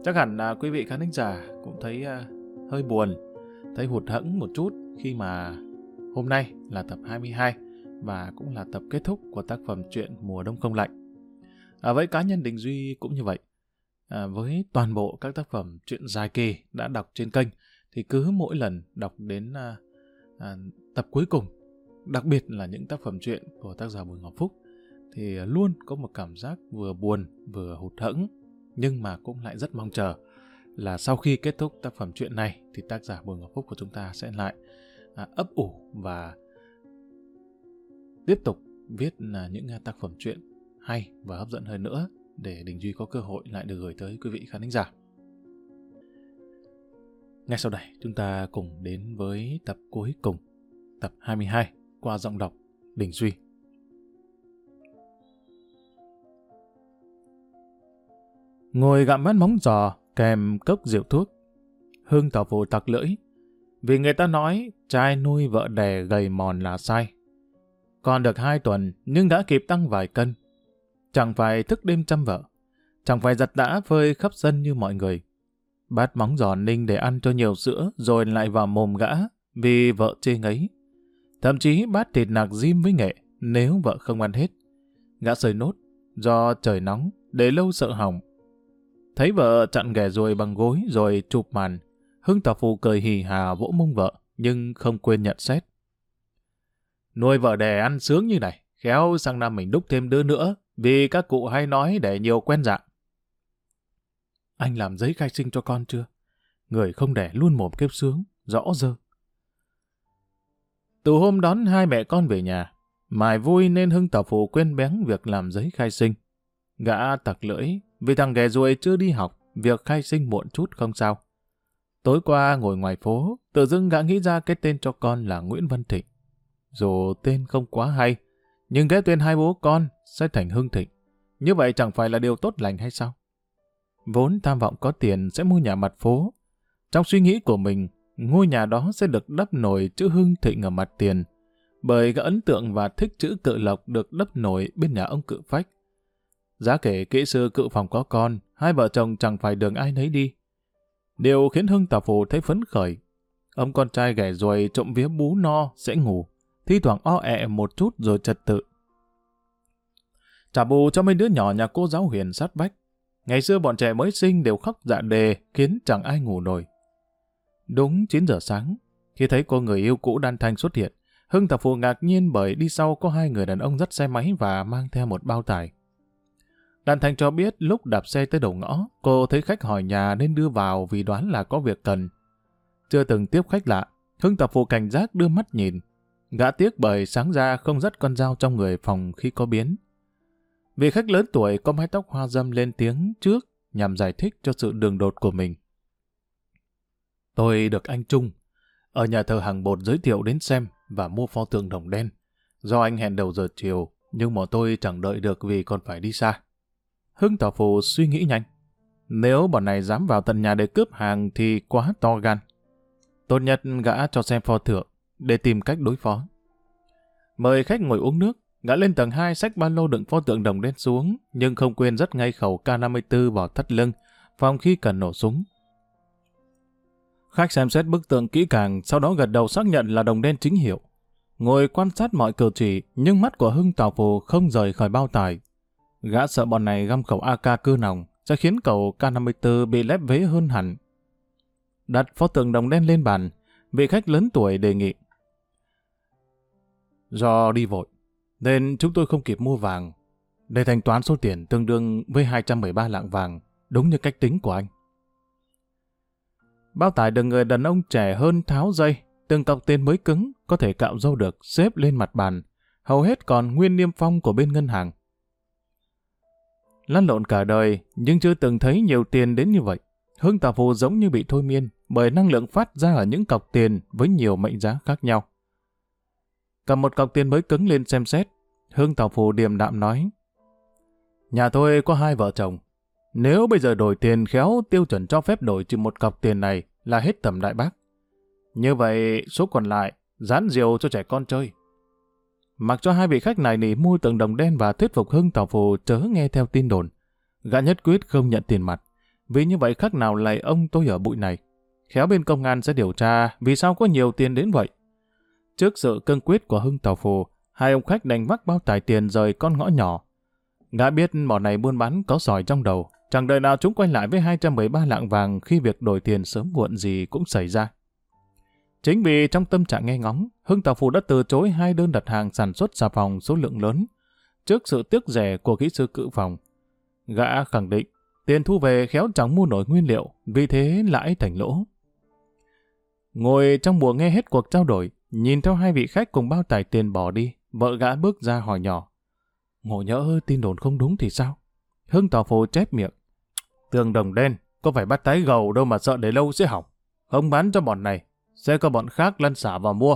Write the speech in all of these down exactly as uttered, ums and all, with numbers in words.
Chắc hẳn là quý vị khán thính giả cũng thấy uh, hơi buồn, thấy hụt hẫng một chút khi mà hôm nay là tập hai mươi hai và cũng là tập kết thúc của tác phẩm truyện Mùa Đông Không Lạnh. À, với cá nhân Đình Duy cũng như vậy. À, với toàn bộ các tác phẩm truyện dài kỳ đã đọc trên kênh thì cứ mỗi lần đọc đến à, à, tập cuối cùng, đặc biệt là những tác phẩm truyện của tác giả Bùi Ngọc Phúc, thì luôn có một cảm giác vừa buồn vừa hụt hẫng, nhưng mà cũng lại rất mong chờ là sau khi kết thúc tác phẩm truyện này thì tác giả Bùi Ngọc Phúc của chúng ta sẽ lại à, ấp ủ và tiếp tục viết à, những tác phẩm truyện hay và hấp dẫn hơn nữa để Đình Duy có cơ hội lại được gửi tới quý vị khán thính giả. Ngay sau đây chúng ta cùng đến với tập cuối cùng, tập hai mươi hai qua giọng đọc Đình Duy. Ngồi gặm bát móng giò kèm cốc rượu thuốc, Hưng tỏ phù tặc lưỡi, vì người ta nói trai nuôi vợ đẻ gầy mòn là sai. Còn được hai tuần nhưng đã kịp tăng vài cân. Chẳng phải thức đêm chăm vợ, chẳng phải giặt đã phơi khắp sân như mọi người. Bát móng giò ninh để ăn cho nhiều sữa rồi lại vào mồm gã vì vợ chê ngấy. Thậm chí bát thịt nạc rim với nghệ nếu vợ không ăn hết. Gã sơi nốt do trời nóng để lâu sợ hỏng. Thấy vợ chặn ghẻ ruồi bằng gối rồi chụp màn, Hưng tỏ phù cười hì hà vỗ mông vợ nhưng không quên nhận xét. Nuôi vợ đẻ ăn sướng như này, khéo sang năm mình đúc thêm đứa nữa, vì các cụ hay nói để nhiều quen dạng. Anh làm giấy khai sinh cho con chưa? Người không đẻ luôn mồm kêu sướng, rõ dơ. Từ hôm đón hai mẹ con về nhà, mải vui nên Hưng tỏ phù quên béng việc làm giấy khai sinh. Gã tặc lưỡi, vì thằng ghẻ ruồi chưa đi học, việc khai sinh muộn chút không sao. Tối qua ngồi ngoài phố, tự dưng gã nghĩ ra cái tên cho con là Nguyễn Văn Thịnh. Dù tên không quá hay, nhưng ghé tên hai bố con sẽ thành Hưng Thịnh. Như vậy chẳng phải là điều tốt lành hay sao? Vốn tham vọng có tiền sẽ mua nhà mặt phố. Trong suy nghĩ của mình, ngôi nhà đó sẽ được đắp nổi chữ Hưng Thịnh ở mặt tiền, bởi gã ấn tượng và thích chữ Cự Lộc được đắp nổi bên nhà ông Cự Phách. Giá kể kỹ sư Cự Phòng có con, hai vợ chồng chẳng phải đường ai nấy đi. Điều khiến Hưng tỏ phù thấy phấn khởi. Ông con trai ghẻ ruồi trộm vía bú no sẽ ngủ, thi thoảng o ẹ một chút rồi trật tự. Trả bù cho mấy đứa nhỏ nhà cô giáo Huyền sát vách. Ngày xưa bọn trẻ mới sinh đều khóc dạ đề, khiến chẳng ai ngủ nổi. Đúng chín giờ sáng, khi thấy cô người yêu cũ Đan Thanh xuất hiện, Hưng tỏ phù ngạc nhiên bởi đi sau có hai người đàn ông dắt xe máy và mang theo một bao tải. Đan Thanh cho biết lúc đạp xe tới đầu ngõ, cô thấy khách hỏi nhà nên đưa vào vì đoán là có việc cần. Chưa từng tiếp khách lạ, Hưng tỏ phù cảnh giác đưa mắt nhìn. Gã tiếc bởi sáng ra không dắt con dao trong người phòng khi có biến. Vị khách lớn tuổi có mái tóc hoa râm lên tiếng trước nhằm giải thích cho sự đường đột của mình. Tôi được anh Trung ở nhà thờ Hàng Bột giới thiệu đến xem và mua pho tượng đồng đen. Do anh hẹn đầu giờ chiều, nhưng mà tôi chẳng đợi được vì còn phải đi xa. Hưng tỏ phù suy nghĩ nhanh. Nếu bọn này dám vào tận nhà để cướp hàng thì quá to gan. Tốt nhất gã cho xem pho tượng để tìm cách đối phó. Mời khách ngồi uống nước, gã lên tầng hai xách ba lô đựng pho tượng đồng đen xuống, nhưng không quên dắt ngay khẩu K năm mươi tư vào thắt lưng, phòng khi cần nổ súng. Khách xem xét bức tượng kỹ càng, sau đó gật đầu xác nhận là đồng đen chính hiệu. Ngồi quan sát mọi cử chỉ, nhưng mắt của Hưng tỏ phù không rời khỏi bao tải. Gã sợ bọn này găm khẩu a ca cưa nòng, sẽ khiến khẩu K năm mươi tư bị lép vế hơn hẳn. Đặt pho tượng đồng đen lên bàn, vị khách lớn tuổi đề nghị. Do đi vội, nên chúng tôi không kịp mua vàng. Để thanh toán số tiền tương đương với hai trăm mười ba lạng vàng, đúng như cách tính của anh. Bao tải được người đàn ông trẻ hơn tháo dây, từng cọc tiền mới cứng, có thể cạo râu được, xếp lên mặt bàn, hầu hết còn nguyên niêm phong của bên ngân hàng. Lăn lộn cả đời, nhưng chưa từng thấy nhiều tiền đến như vậy. Hưng tỏ phù giống như bị thôi miên, bởi năng lượng phát ra ở những cọc tiền với nhiều mệnh giá khác nhau. Cầm một cọc tiền mới cứng lên xem xét, Hưng tỏ phù điềm đạm nói. Nhà tôi có hai vợ chồng. Nếu bây giờ đổi tiền khéo tiêu chuẩn cho phép đổi chỉ một cọc tiền này là hết tầm đại bác. Như vậy số còn lại dán diều cho trẻ con chơi. Mặc cho hai vị khách này nỉ mua tượng đồng đen và thuyết phục Hưng tỏ phù chớ nghe theo tin đồn. Gã nhất quyết không nhận tiền mặt, vì như vậy khác nào lại ông tôi ở bụi này. Khéo bên công an sẽ điều tra vì sao có nhiều tiền đến vậy. Trước sự cương quyết của Hưng Tàu Phù, hai ông khách đành vác bao tải tiền rời con ngõ nhỏ. Gã biết mỏ này buôn bán có sỏi trong đầu, chẳng đời nào chúng quay lại với hai trăm mười ba lạng vàng khi việc đổi tiền sớm muộn gì cũng xảy ra. Chính vì trong tâm trạng nghe ngóng, Hưng Tàu Phù đã từ chối hai đơn đặt hàng sản xuất xà phòng số lượng lớn. Trước sự tiếc rẻ của kỹ sư cự phòng, gã khẳng định tiền thu về khéo chẳng mua nổi nguyên liệu, vì thế lãi thành lỗ. Ngồi trong buồng nghe hết cuộc trao đổi, nhìn theo hai vị khách cùng bao tải tiền bỏ đi, vợ gã bước ra hỏi nhỏ. Ngộ nhỡ tin đồn không đúng thì sao? Hưng Tàu Phù chép miệng. Tường đồng đen, có phải bắt tái gầu đâu mà sợ để lâu sẽ hỏng. Không bán cho bọn này, sẽ có bọn khác lăn xả vào mua.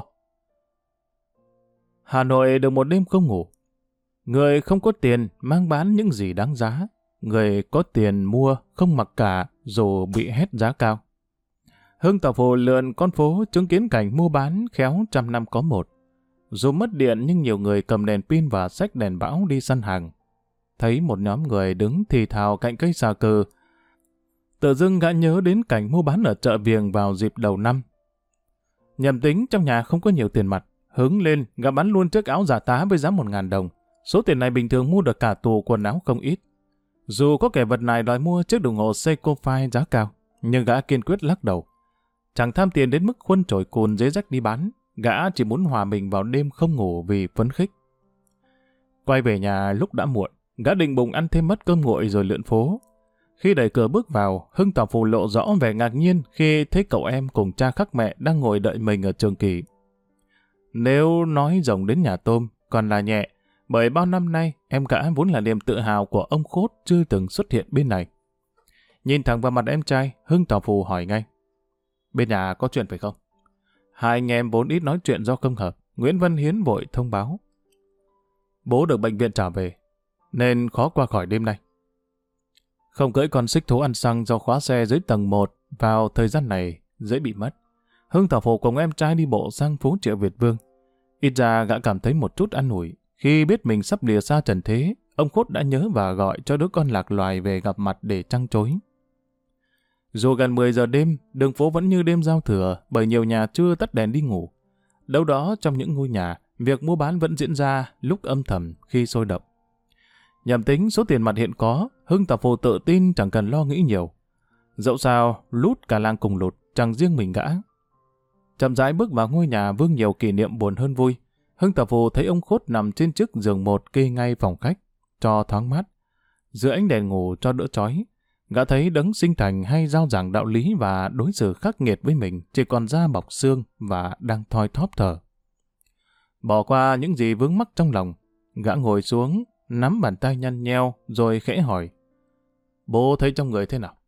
Hà Nội được một đêm không ngủ. Người không có tiền mang bán những gì đáng giá. Người có tiền mua không mặc cả dù bị hét giá cao. Hưng Tàu Phù lượn con phố chứng kiến cảnh mua bán khéo trăm năm có một. Dù mất điện nhưng nhiều người cầm đèn pin và xách đèn bão đi săn hàng. Thấy một nhóm người đứng thì thào cạnh cây xà cừ. Tự dưng gã nhớ đến cảnh mua bán ở chợ Viềng vào dịp đầu năm. Nhầm tính trong nhà không có nhiều tiền mặt. Hứng lên, gã bán luôn chiếc áo giả tá với giá một ngàn đồng. Số tiền này bình thường mua được cả tủ quần áo không ít. Dù có kẻ vật này đòi mua chiếc đồng hồ Seiko Phai giá cao, nhưng gã kiên quyết lắc đầu. Chẳng tham tiền đến mức khuân chổi cùn dế rách đi bán. Gã chỉ muốn hòa mình vào đêm không ngủ vì phấn khích. Quay về nhà lúc đã muộn, gã định bụng ăn thêm mất cơm nguội rồi lượn phố. Khi đẩy cửa bước vào, Hưng Tàu Phù lộ rõ vẻ ngạc nhiên khi thấy cậu em cùng cha khắc mẹ đang ngồi đợi mình ở trường kỳ. Nếu nói rồng đến nhà tôm, còn là nhẹ, bởi bao năm nay em gã vốn là niềm tự hào của ông Khốt chưa từng xuất hiện bên này. Nhìn thẳng vào mặt em trai, Hưng Tàu Phù hỏi ngay. Bên nhà có chuyện phải không? Hai anh em vốn ít nói chuyện do không hợp, Nguyễn Văn Hiến vội thông báo. Bố được bệnh viện trả về, nên khó qua khỏi đêm nay. Không cưỡi con xích thố ăn xăng do khóa xe dưới tầng một vào thời gian này dễ bị mất. Hưng Tàu Phù cùng em trai đi bộ sang phố Triệu Việt Vương. Ít ra gã cảm thấy một chút an ủi. Khi biết mình sắp lìa xa trần thế, ông Khốt đã nhớ và gọi cho đứa con lạc loài về gặp mặt để trăng trối. Dù gần mười giờ đêm, đường phố vẫn như đêm giao thừa bởi nhiều nhà chưa tắt đèn đi ngủ. Đâu đó trong những ngôi nhà, việc mua bán vẫn diễn ra lúc âm thầm khi sôi động. Nhầm tính số tiền mặt hiện có, Hưng Tàu Phù tự tin chẳng cần lo nghĩ nhiều. Dẫu sao, lút cả làng cùng lụt, chẳng riêng mình gã. Chậm rãi bước vào ngôi nhà vương nhiều kỷ niệm buồn hơn vui. Hưng Tàu Phù thấy ông Khốt nằm trên chiếc giường một kê ngay phòng khách, cho thoáng mát. Dưới ánh đèn ngủ cho đỡ chói, gã thấy đấng sinh thành hay giao giảng đạo lý và đối xử khắc nghiệt với mình chỉ còn da bọc xương và đang thoi thóp thở. Bỏ qua những gì vướng mắc trong lòng, gã ngồi xuống, nắm bàn tay nhăn nheo rồi khẽ hỏi. Bố thấy trong người thế nào?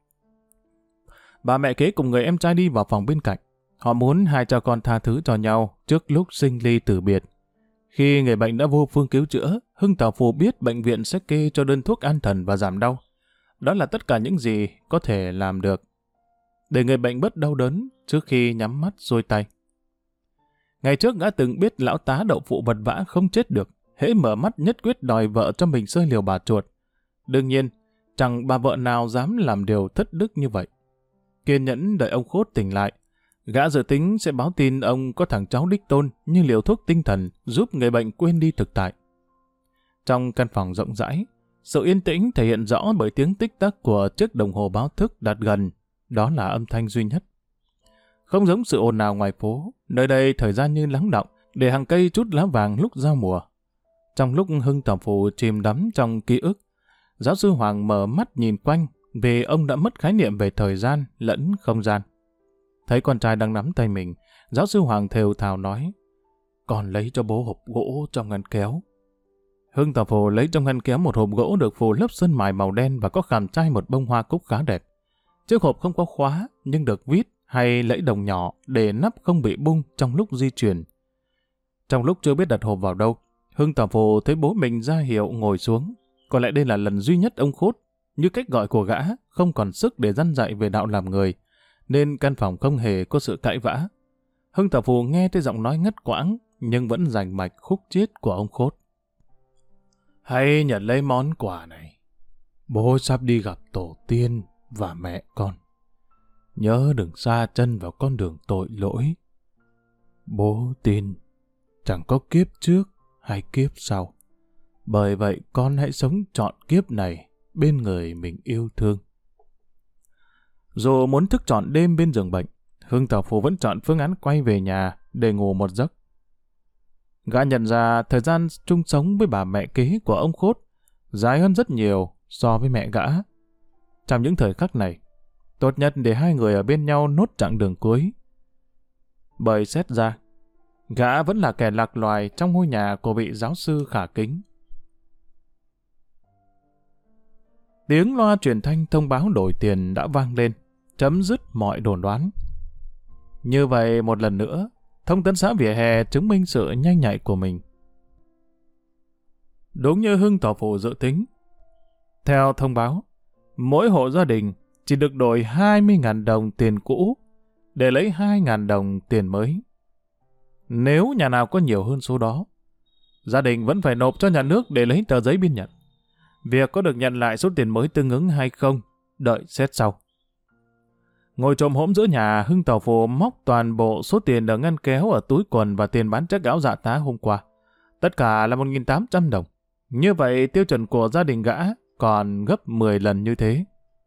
Bà mẹ kế cùng người em trai đi vào phòng bên cạnh. Họ muốn hai cha con tha thứ cho nhau trước lúc sinh ly tử biệt. Khi người bệnh đã vô phương cứu chữa, Hưng Tàu Phù biết bệnh viện sẽ kê cho đơn thuốc an thần và giảm đau. Đó là tất cả những gì có thể làm được để người bệnh bớt đau đớn trước khi nhắm mắt xuôi tay. Ngày trước gã từng biết lão tá đậu phụ vật vã không chết được, hễ mở mắt nhất quyết đòi vợ cho mình sơi liều bà chuột. Đương nhiên, chẳng bà vợ nào dám làm điều thất đức như vậy. Kiên nhẫn đợi ông Khốt tỉnh lại, gã dự tính sẽ báo tin ông có thằng cháu đích tôn như liều thuốc tinh thần giúp người bệnh quên đi thực tại. Trong căn phòng rộng rãi, sự yên tĩnh thể hiện rõ bởi tiếng tích tắc của chiếc đồng hồ báo thức đặt gần, đó là âm thanh duy nhất. Không giống sự ồn ào ngoài phố, nơi đây thời gian như lắng đọng để hàng cây trút lá vàng lúc giao mùa. Trong lúc Hưng Tàu Phù chìm đắm trong ký ức, giáo sư Hoàng mở mắt nhìn quanh vì ông đã mất khái niệm về thời gian lẫn không gian. Thấy con trai đang nắm tay mình, giáo sư Hoàng thều thào nói, con lấy cho bố hộp gỗ trong ngăn kéo. Hưng Tàu Phù lấy trong ngăn kéo một hộp gỗ được phủ lớp sơn mài màu đen và có khảm trai một bông hoa cúc khá đẹp. Chiếc hộp không có khóa nhưng được vít hay lẫy đồng nhỏ để nắp không bị bung trong lúc di chuyển. Trong lúc chưa biết đặt hộp vào đâu, Hưng Tàu Phù thấy bố mình ra hiệu ngồi xuống. Có lẽ đây là lần duy nhất ông Khốt, như cách gọi của gã, không còn sức để dăn dạy về đạo làm người, nên căn phòng không hề có sự cãi vã. Hưng Tàu Phù nghe thấy giọng nói ngắt quãng, nhưng vẫn rành mạch khúc chiết của ông Khốt. Hãy nhận lấy món quà này. Bố sắp đi gặp tổ tiên và mẹ con. Nhớ đừng sa chân vào con đường tội lỗi. Bố tin chẳng có kiếp trước hay kiếp sau. Bởi vậy con hãy sống trọn kiếp này bên người mình yêu thương. Dù muốn thức trọn đêm bên giường bệnh, Hưng Tàu Phù vẫn chọn phương án quay về nhà để ngủ một giấc. Gã nhận ra thời gian chung sống với bà mẹ kế của ông Khốt dài hơn rất nhiều so với mẹ gã. Trong những thời khắc này, tốt nhất để hai người ở bên nhau nốt chặng đường cuối. Bởi xét ra, gã vẫn là kẻ lạc loài trong ngôi nhà của vị giáo sư khả kính. Tiếng loa truyền thanh thông báo đổi tiền đã vang lên, chấm dứt mọi đồn đoán. Như vậy một lần nữa, thông tấn xã vỉa hè chứng minh sự nhanh nhạy của mình. Đúng như Hưng Tỏ Phù dự tính. Theo thông báo, mỗi hộ gia đình chỉ được đổi hai mươi nghìn đồng tiền cũ để lấy hai nghìn đồng tiền mới. Nếu nhà nào có nhiều hơn số đó, gia đình vẫn phải nộp cho nhà nước để lấy tờ giấy biên nhận. Việc có được nhận lại số tiền mới tương ứng hay không, đợi xét sau. Ngồi trồm hổm giữa nhà, Hưng Tàu Phù móc toàn bộ số tiền ở ngăn kéo ở túi quần và tiền bán chắc áo dạ tá hôm qua. Tất cả là một nghìn tám trăm đồng. Như vậy tiêu chuẩn của gia đình gã còn gấp mười lần như thế.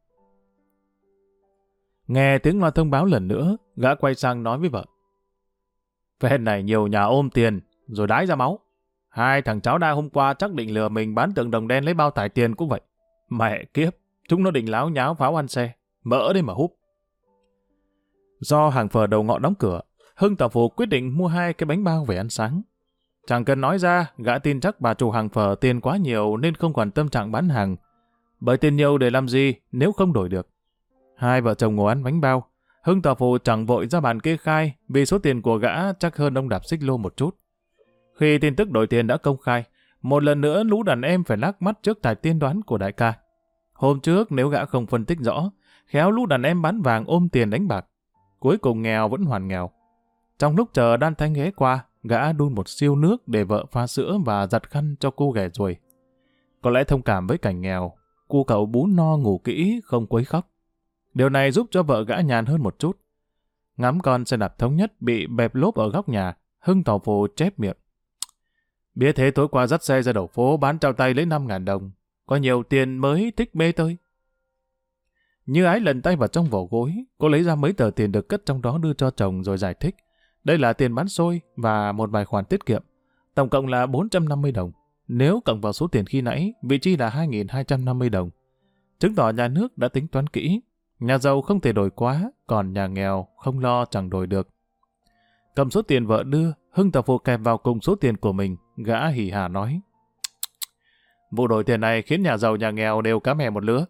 Nghe tiếng loa thông báo lần nữa, gã quay sang nói với vợ. Phen này nhiều nhà ôm tiền, rồi đái ra máu. Hai thằng cháu đa hôm qua chắc định lừa mình bán tượng đồng đen lấy bao tải tiền cũng vậy. Mẹ kiếp, chúng nó định láo nháo pháo ăn xe, mỡ đây mà húp. Do hàng phở đầu ngõ đóng cửa, Hưng Tàu Phù quyết định mua hai cái bánh bao về ăn sáng. Chẳng cần nói ra, gã tin chắc bà chủ hàng phở tiền quá nhiều nên không còn tâm trạng bán hàng. Bởi tiền nhiều để làm gì nếu không đổi được. Hai vợ chồng ngồi ăn bánh bao. Hưng Tàu Phù chẳng vội ra bàn kê khai vì số tiền của gã chắc hơn ông đạp xích lô một chút. Khi tin tức đổi tiền đã công khai, một lần nữa lũ đàn em phải lắc mắt trước tài tiên đoán của đại ca. Hôm trước nếu gã không phân tích rõ, khéo lũ đàn em bán vàng ôm tiền đánh bạc. Cuối cùng nghèo vẫn hoàn nghèo. Trong lúc chờ Đan Thanh ghé qua, gã đun một siêu nước để vợ pha sữa và giặt khăn cho cô ghẻ ruồi. Có lẽ thông cảm với cảnh nghèo, cô cậu bú no ngủ kỹ, không quấy khóc. Điều này giúp cho vợ gã nhàn hơn một chút. Ngắm con xe đạp thống nhất bị bẹp lốp ở góc nhà, Hưng Tàu Phù chép miệng. Biết thế tối qua dắt xe ra đầu phố bán trao tay lấy năm nghìn đồng. Có nhiều tiền mới thích mê tôi. Như Ái lần tay vào trong vỏ gối, cô lấy ra mấy tờ tiền được cất trong đó đưa cho chồng rồi giải thích. Đây là tiền bán xôi và một vài khoản tiết kiệm. Tổng cộng là bốn trăm năm mươi đồng. Nếu cộng vào số tiền khi nãy, vị chi là hai nghìn hai trăm năm mươi đồng. Chứng tỏ nhà nước đã tính toán kỹ. Nhà giàu không thể đổi quá, còn nhà nghèo không lo chẳng đổi được. Cầm số tiền vợ đưa, Hưng Tàu Phù kẹp vào cùng số tiền của mình, gã hỉ hả nói. Vụ đổi tiền này khiến nhà giàu nhà nghèo đều cá mè một lứa.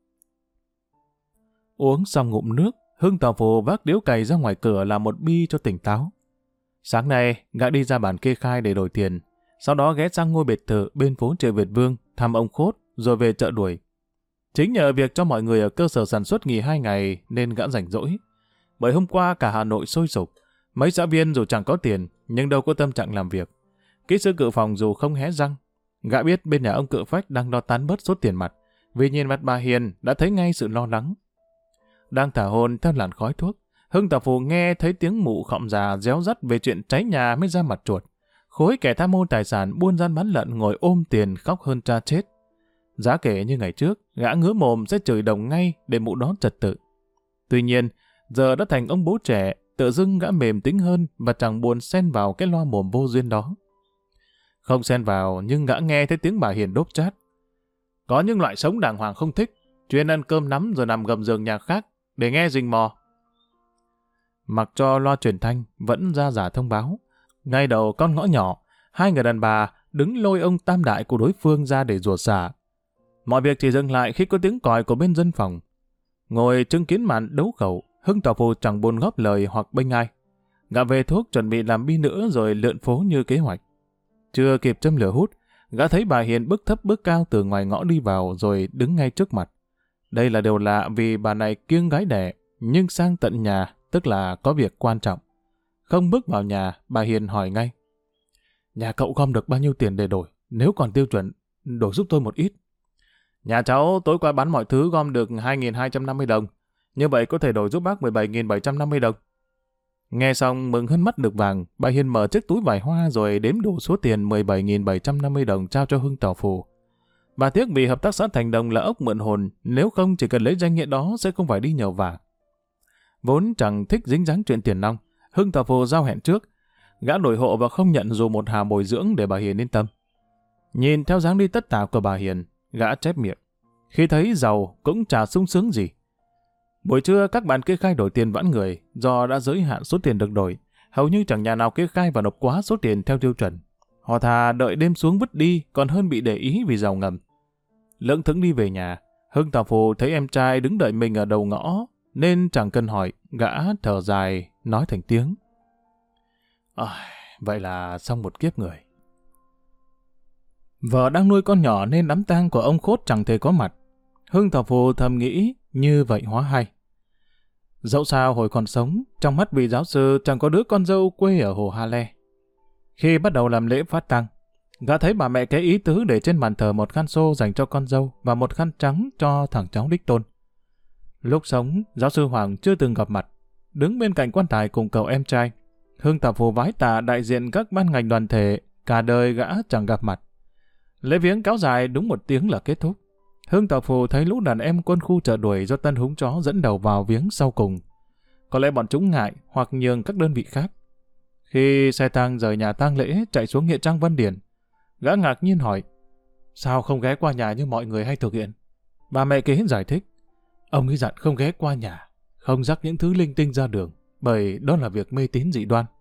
Uống xong ngụm nước, Hưng Tàu Phù vác điếu cày ra ngoài cửa làm một bi cho tỉnh táo. Sáng nay, gã đi ra bàn kê khai để đổi tiền, sau đó ghé sang ngôi biệt thự bên phố Triệu Việt Vương thăm ông Khốt rồi về chợ đuổi. Chính nhờ việc cho mọi người ở cơ sở sản xuất nghỉ hai ngày nên gã rảnh rỗi. Bởi hôm qua cả Hà Nội sôi sục, mấy xã viên dù chẳng có tiền nhưng đâu có tâm trạng làm việc. Kỹ sư cự phòng dù không hé răng, gã biết bên nhà ông cự phách đang lo tán bớt số tiền mặt, vì nhìn mặt bà Hiền đã thấy ngay sự lo lắng. Đang thả hồn theo làn khói thuốc, Hưng Tàu Phù nghe thấy tiếng mụ khọm già réo rắt về chuyện cháy nhà mới ra mặt chuột. Khối kẻ tham mô tài sản buôn gian bán lận ngồi ôm tiền khóc hơn cha chết. Giá kể như ngày trước, gã ngứa mồm sẽ chửi đồng ngay để mụ đó trật tự. Tuy nhiên, giờ đã thành ông bố trẻ, tự dưng gã mềm tính hơn và chẳng buồn xen vào cái loa mồm vô duyên đó. Không xen vào, nhưng gã nghe thấy tiếng bà Hiền đốp chát. Có những loại sống đàng hoàng không thích, chuyên ăn cơm nắm rồi nằm gầm giường nhà khác để nghe rình mò. Mặc cho loa truyền thanh vẫn ra giả thông báo. Ngay đầu con ngõ nhỏ, hai người đàn bà đứng lôi ông tam đại của đối phương ra để rủa xả. Mọi việc chỉ dừng lại khi có tiếng còi của bên dân phòng. Ngồi chứng kiến màn đấu khẩu, Hưng Tàu Phù chẳng buồn góp lời hoặc bênh ai. Gã về thuốc chuẩn bị làm bi nữa rồi lượn phố như kế hoạch. Chưa kịp châm lửa hút, gã thấy bà Hiền bước thấp bước cao từ ngoài ngõ đi vào rồi đứng ngay trước mặt. Đây là điều lạ vì bà này kiêng gái đẻ, nhưng sang tận nhà tức là có việc quan trọng. Không bước vào nhà, bà Hiền hỏi ngay. Nhà cậu gom được bao nhiêu tiền để đổi? Nếu còn tiêu chuẩn, đổi giúp tôi một ít. Nhà cháu tối qua bán mọi thứ gom được hai nghìn hai trăm năm mươi đồng. Như vậy có thể đổi giúp bác mười bảy nghìn bảy trăm năm mươi đồng. Nghe xong mừng hơn mắt được vàng, bà Hiền mở chiếc túi vải hoa rồi đếm đủ số tiền mười bảy nghìn bảy trăm năm mươi đồng trao cho Hưng Tảo Phù. Bà tiếc vì hợp tác xã Thành Đồng là ốc mượn hồn, nếu không chỉ cần lấy danh nghĩa đó sẽ không phải đi nhờ vả. Vốn chẳng thích dính dáng chuyện tiền nong, Hưng Tảo Phù giao hẹn trước, gã đổi hộ và không nhận dù một hà bồi dưỡng để bà Hiền yên tâm. Nhìn theo dáng đi tất tả của bà Hiền, gã chép miệng. Khi thấy giàu cũng chả sung sướng gì. Buổi trưa các bạn kê khai đổi tiền vãn người, do đã giới hạn số tiền được đổi, hầu như chẳng nhà nào kê khai và nộp quá số tiền theo tiêu chuẩn. Họ thà đợi đêm xuống vứt đi còn hơn bị để ý vì giàu ngầm. Lững thững đi về nhà, Hưng Tảo Phù thấy em trai đứng đợi mình ở đầu ngõ, nên chẳng cần hỏi, gã thở dài, nói thành tiếng. À, vậy là xong một kiếp người. Vợ đang nuôi con nhỏ nên đám tang của ông Khốt chẳng thể có mặt. Hưng Tảo Phù thầm nghĩ như vậy hóa hay. Dẫu sao hồi còn sống, trong mắt vị giáo sư chẳng có đứa con dâu quê ở Hồ Hà Le. Khi bắt đầu làm lễ phát tang, gã thấy bà mẹ cái ý tứ để trên bàn thờ một khăn xô dành cho con dâu và một khăn trắng cho thằng cháu đích tôn. Lúc sống, giáo sư Hoàng chưa từng gặp mặt, đứng bên cạnh quan tài cùng cậu em trai. Hưng Tảo Phù vái tạ đại diện các ban ngành đoàn thể, cả đời gã chẳng gặp mặt. Lễ viếng kéo dài đúng một tiếng là kết thúc. Hưng Tảo Phù thấy lũ đàn em quân khu chợ đuổi do Tân Húng Chó dẫn đầu vào viếng sau cùng. Có lẽ bọn chúng ngại hoặc nhường các đơn vị khác. Khi xe tang rời nhà tang lễ chạy xuống nghĩa trang Văn Điển, gã ngạc nhiên hỏi, sao không ghé qua nhà như mọi người hay thực hiện? Bà mẹ kế giải thích, ông ấy dặn không ghé qua nhà, không rắc những thứ linh tinh ra đường, bởi đó là việc mê tín dị đoan.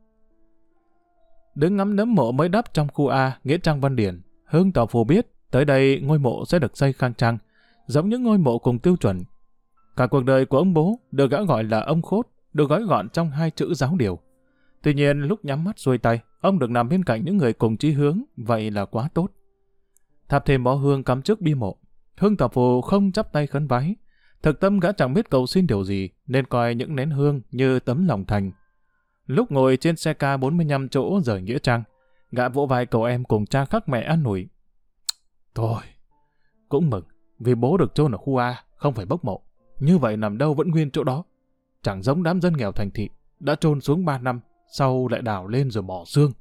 Đứng ngắm nấm mộ mới đắp trong khu A, nghĩa trang Văn Điển, Hưng Tảo Phù biết tới đây ngôi mộ sẽ được xây khang trang, giống những ngôi mộ cùng tiêu chuẩn. Cả cuộc đời của ông bố được gã gọi là ông Khốt, được gói gọn trong hai chữ giáo điều. Tuy nhiên lúc nhắm mắt xuôi tay, ông được nằm bên cạnh những người cùng chí hướng, vậy là quá tốt. Thắp thêm bó hương cắm trước bia mộ, Hưng Tảo Phù không chắp tay khấn vái. Thực tâm gã chẳng biết cầu xin điều gì, nên coi những nén hương như tấm lòng thành. Lúc ngồi trên xe ca bốn mươi lăm chỗ rời nghĩa trang, gã vỗ vai cậu em cùng cha khắc mẹ an ủi. Thôi, cũng mừng, vì bố được chôn ở khu A, không phải bốc mộ. Như vậy nằm đâu vẫn nguyên chỗ đó. Chẳng giống đám dân nghèo thành thị, đã chôn xuống ba năm, sau lại đào lên rồi bỏ xương.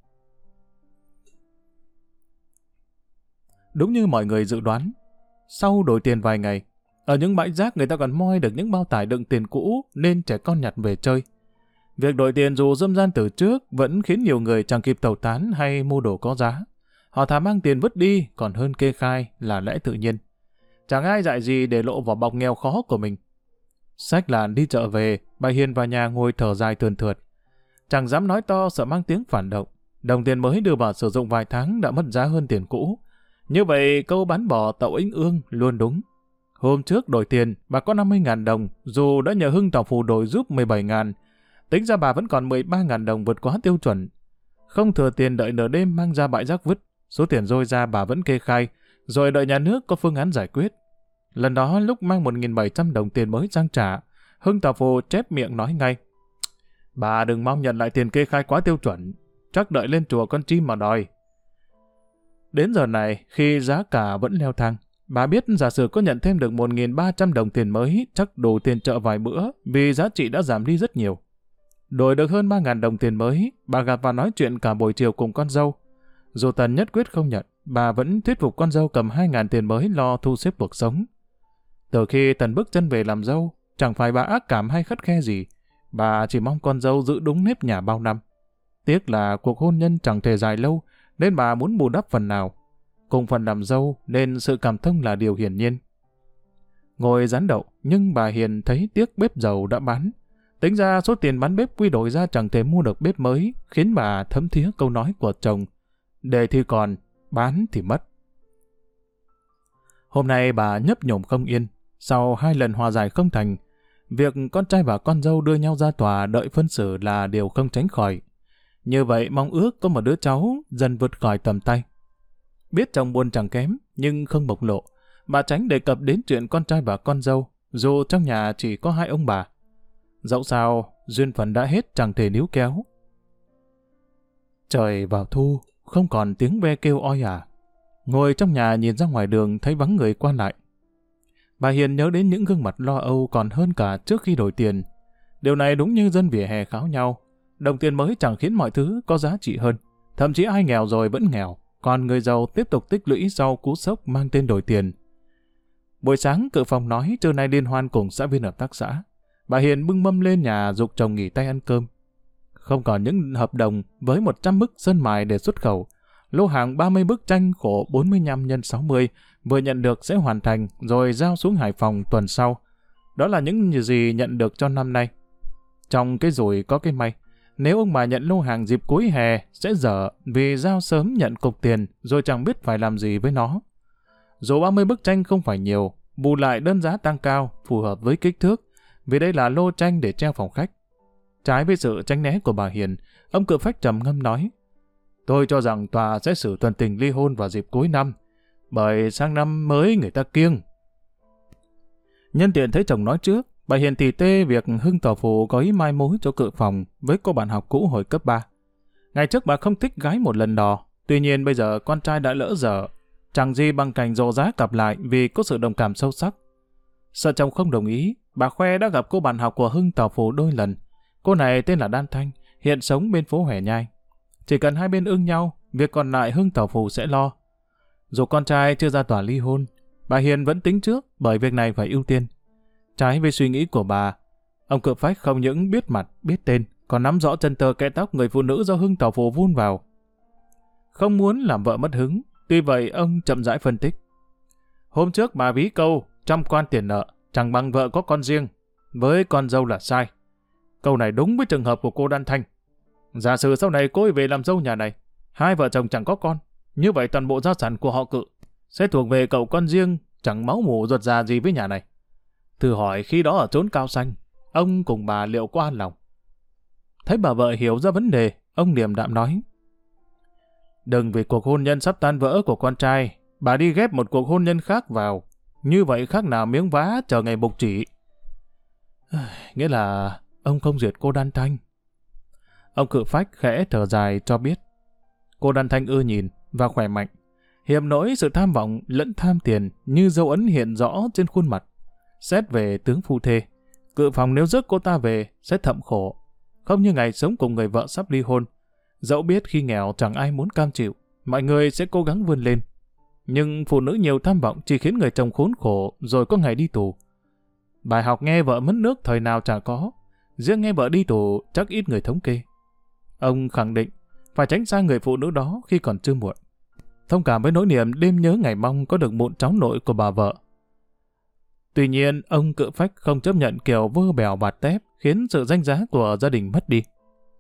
Đúng như mọi người dự đoán, sau đổi tiền vài ngày, ở những bãi rác người ta còn moi được những bao tải đựng tiền cũ nên trẻ con nhặt về chơi. Việc đổi tiền dù râm ran từ trước vẫn khiến nhiều người chẳng kịp tẩu tán hay mua đồ có giá. Họ thà mang tiền vứt đi còn hơn kê khai là lẽ tự nhiên. Chẳng ai dạy gì để lộ vỏ bọc nghèo khó của mình. Xách làn đi chợ về, bà Hiền vào nhà ngồi thở dài thườn thượt. Chẳng dám nói to sợ mang tiếng phản động. Đồng tiền mới đưa vào sử dụng vài tháng đã mất giá hơn tiền cũ. Như vậy câu bán bò tậu inh ương luôn đúng. Hôm trước đổi tiền, bà có năm mươi nghìn đồng, dù đã nhờ Hưng Tảo Phù đổi giúp mười bảy nghìn. Tính ra bà vẫn còn mười ba nghìn đồng vượt quá tiêu chuẩn. Không thừa tiền đợi nửa đêm mang ra bãi rác vứt. Số tiền dôi ra bà vẫn kê khai, rồi đợi nhà nước có phương án giải quyết. Lần đó lúc mang một nghìn bảy trăm đồng tiền mới sang trả, Hưng Tảo Phù chép miệng nói ngay. Bà đừng mong nhận lại tiền kê khai quá tiêu chuẩn, chắc đợi lên chùa con chim mà đòi. Đến giờ này, khi giá cả vẫn leo thang, bà biết giả sử có nhận thêm được một nghìn ba trăm đồng tiền mới chắc đủ tiền chợ vài bữa vì giá trị đã giảm đi rất nhiều. Đổi được hơn ba nghìn đồng tiền mới, bà gặp và nói chuyện cả buổi chiều cùng con dâu. Dù Tần nhất quyết không nhận, bà vẫn thuyết phục con dâu cầm hai nghìn tiền mới lo thu xếp cuộc sống. Từ khi Tần bước chân về làm dâu, chẳng phải bà ác cảm hay khắt khe gì, bà chỉ mong con dâu giữ đúng nếp nhà bao năm. Tiếc là cuộc hôn nhân chẳng thể dài lâu, nên bà muốn bù đắp phần nào. Cùng phần làm dâu nên sự cảm thông là điều hiển nhiên. Ngồi rán đậu, nhưng bà Hiền thấy tiếc bếp dầu đã bán. Tính ra số tiền bán bếp quy đổi ra chẳng thể mua được bếp mới, khiến bà thấm thía câu nói của chồng. Để thì còn, bán thì mất. Hôm nay bà nhấp nhổm không yên. Sau hai lần hòa giải không thành, việc con trai và con dâu đưa nhau ra tòa đợi phân xử là điều không tránh khỏi. Như vậy mong ước có một đứa cháu dần vượt khỏi tầm tay. Biết chồng buồn chẳng kém, nhưng không bộc lộ. Bà tránh đề cập đến chuyện con trai và con dâu, dù trong nhà chỉ có hai ông bà. Dẫu sao, duyên phận đã hết chẳng thể níu kéo. Trời vào thu, không còn tiếng ve kêu oi ả. Ngồi trong nhà nhìn ra ngoài đường thấy vắng người qua lại, Bà Hiền nhớ đến những gương mặt lo âu còn hơn cả trước khi đổi tiền. Điều này đúng như dân vỉa hè kháo nhau. Đồng tiền mới chẳng khiến mọi thứ có giá trị hơn. Thậm chí ai nghèo rồi vẫn nghèo, còn người giàu tiếp tục tích lũy sau cú sốc mang tên đổi tiền. Buổi sáng Cự Phong nói trưa nay liên hoan cùng xã viên hợp tác xã. Bà Hiền bưng mâm lên nhà giục chồng nghỉ tay ăn cơm. Không còn những hợp đồng với một trăm bức sơn mài để xuất khẩu. Lô hàng ba mươi bức tranh khổ bốn mươi lăm nhân sáu mươi vừa nhận được sẽ hoàn thành rồi giao xuống Hải Phòng tuần sau. Đó là những gì nhận được cho năm nay. Trong cái rủi có cái may. Nếu ông bà nhận lô hàng dịp cuối hè sẽ dở vì giao sớm nhận cục tiền rồi chẳng biết phải làm gì với nó. Dù ba mươi bức tranh không phải nhiều, bù lại đơn giá tăng cao phù hợp với kích thước vì đây là lô tranh để treo phòng khách. Trái với sự tránh né của bà Hiền, ông Cự Phách trầm ngâm nói: Tôi cho rằng tòa sẽ xử tuần tình ly hôn vào dịp cuối năm, bởi sang năm mới người ta kiêng. Nhân tiện thấy chồng nói trước, bà Hiền tỉ tê việc Hưng tỏ phù có ý mai mối cho Cự Phòng với cô bạn học cũ hồi cấp ba. Ngày trước bà không thích gái một lần đò, tuy nhiên bây giờ con trai đã lỡ dở, chẳng gì bằng cảnh rồ giá cặp lại vì có sự đồng cảm sâu sắc. Sợ chồng không đồng ý, bà khoe đã gặp cô bạn học của Hưng tỏ phù đôi lần. Cô này tên là Đan Thanh, hiện sống bên phố Hòe Nhai. Chỉ cần hai bên ưng nhau, việc còn lại Hưng tỏ phù sẽ lo. Dù con trai chưa ra tòa ly hôn, bà Hiền vẫn tính trước bởi việc này phải ưu tiên. Trái với suy nghĩ của bà, ông Cự Phách không những biết mặt, biết tên, còn nắm rõ chân tơ kẽ tóc người phụ nữ do Hưng tỏ phù vun vào. Không muốn làm vợ mất hứng, tuy vậy ông chậm rãi phân tích. Hôm trước bà ví câu, trăm quan tiền nợ, chẳng bằng vợ có con riêng, với con dâu là sai. Câu này đúng với trường hợp của cô Đan Thanh. Giả sử sau này cô ấy về làm dâu nhà này, hai vợ chồng chẳng có con, như vậy toàn bộ gia sản của họ Cự sẽ thuộc về cậu con riêng, chẳng máu mủ ruột già gì với nhà này. Thử hỏi khi đó ở chốn cao xanh, ông cùng bà liệu có an lòng? Thấy bà vợ hiểu ra vấn đề, ông điềm đạm nói: Đừng vì cuộc hôn nhân sắp tan vỡ của con trai, bà đi ghép một cuộc hôn nhân khác vào, như vậy khác nào miếng vá chờ ngày mục chỉ. Nghĩa là ông không duyệt cô Đan Thanh. Ông Cự Phách khẽ thở dài cho biết. Cô Đan Thanh ưa nhìn và khỏe mạnh, hiềm nỗi sự tham vọng lẫn tham tiền như dấu ấn hiện rõ trên khuôn mặt. Xét về tướng phu thê, Cự Phòng nếu rước cô ta về sẽ thậm khổ, không như ngày sống cùng người vợ sắp ly hôn. Dẫu biết khi nghèo chẳng ai muốn cam chịu, mọi người sẽ cố gắng vươn lên. Nhưng phụ nữ nhiều tham vọng chỉ khiến người chồng khốn khổ rồi có ngày đi tù. Bài học nghe vợ mất nước thời nào chả có, riêng nghe vợ đi tù chắc ít người thống kê. Ông khẳng định phải tránh xa người phụ nữ đó khi còn chưa muộn. Thông cảm với nỗi niềm đêm nhớ ngày mong có được mụn cháu nội của bà vợ. Tuy nhiên, ông Cự Phách không chấp nhận kiểu vơ bèo bạt tép khiến sự danh giá của gia đình mất đi.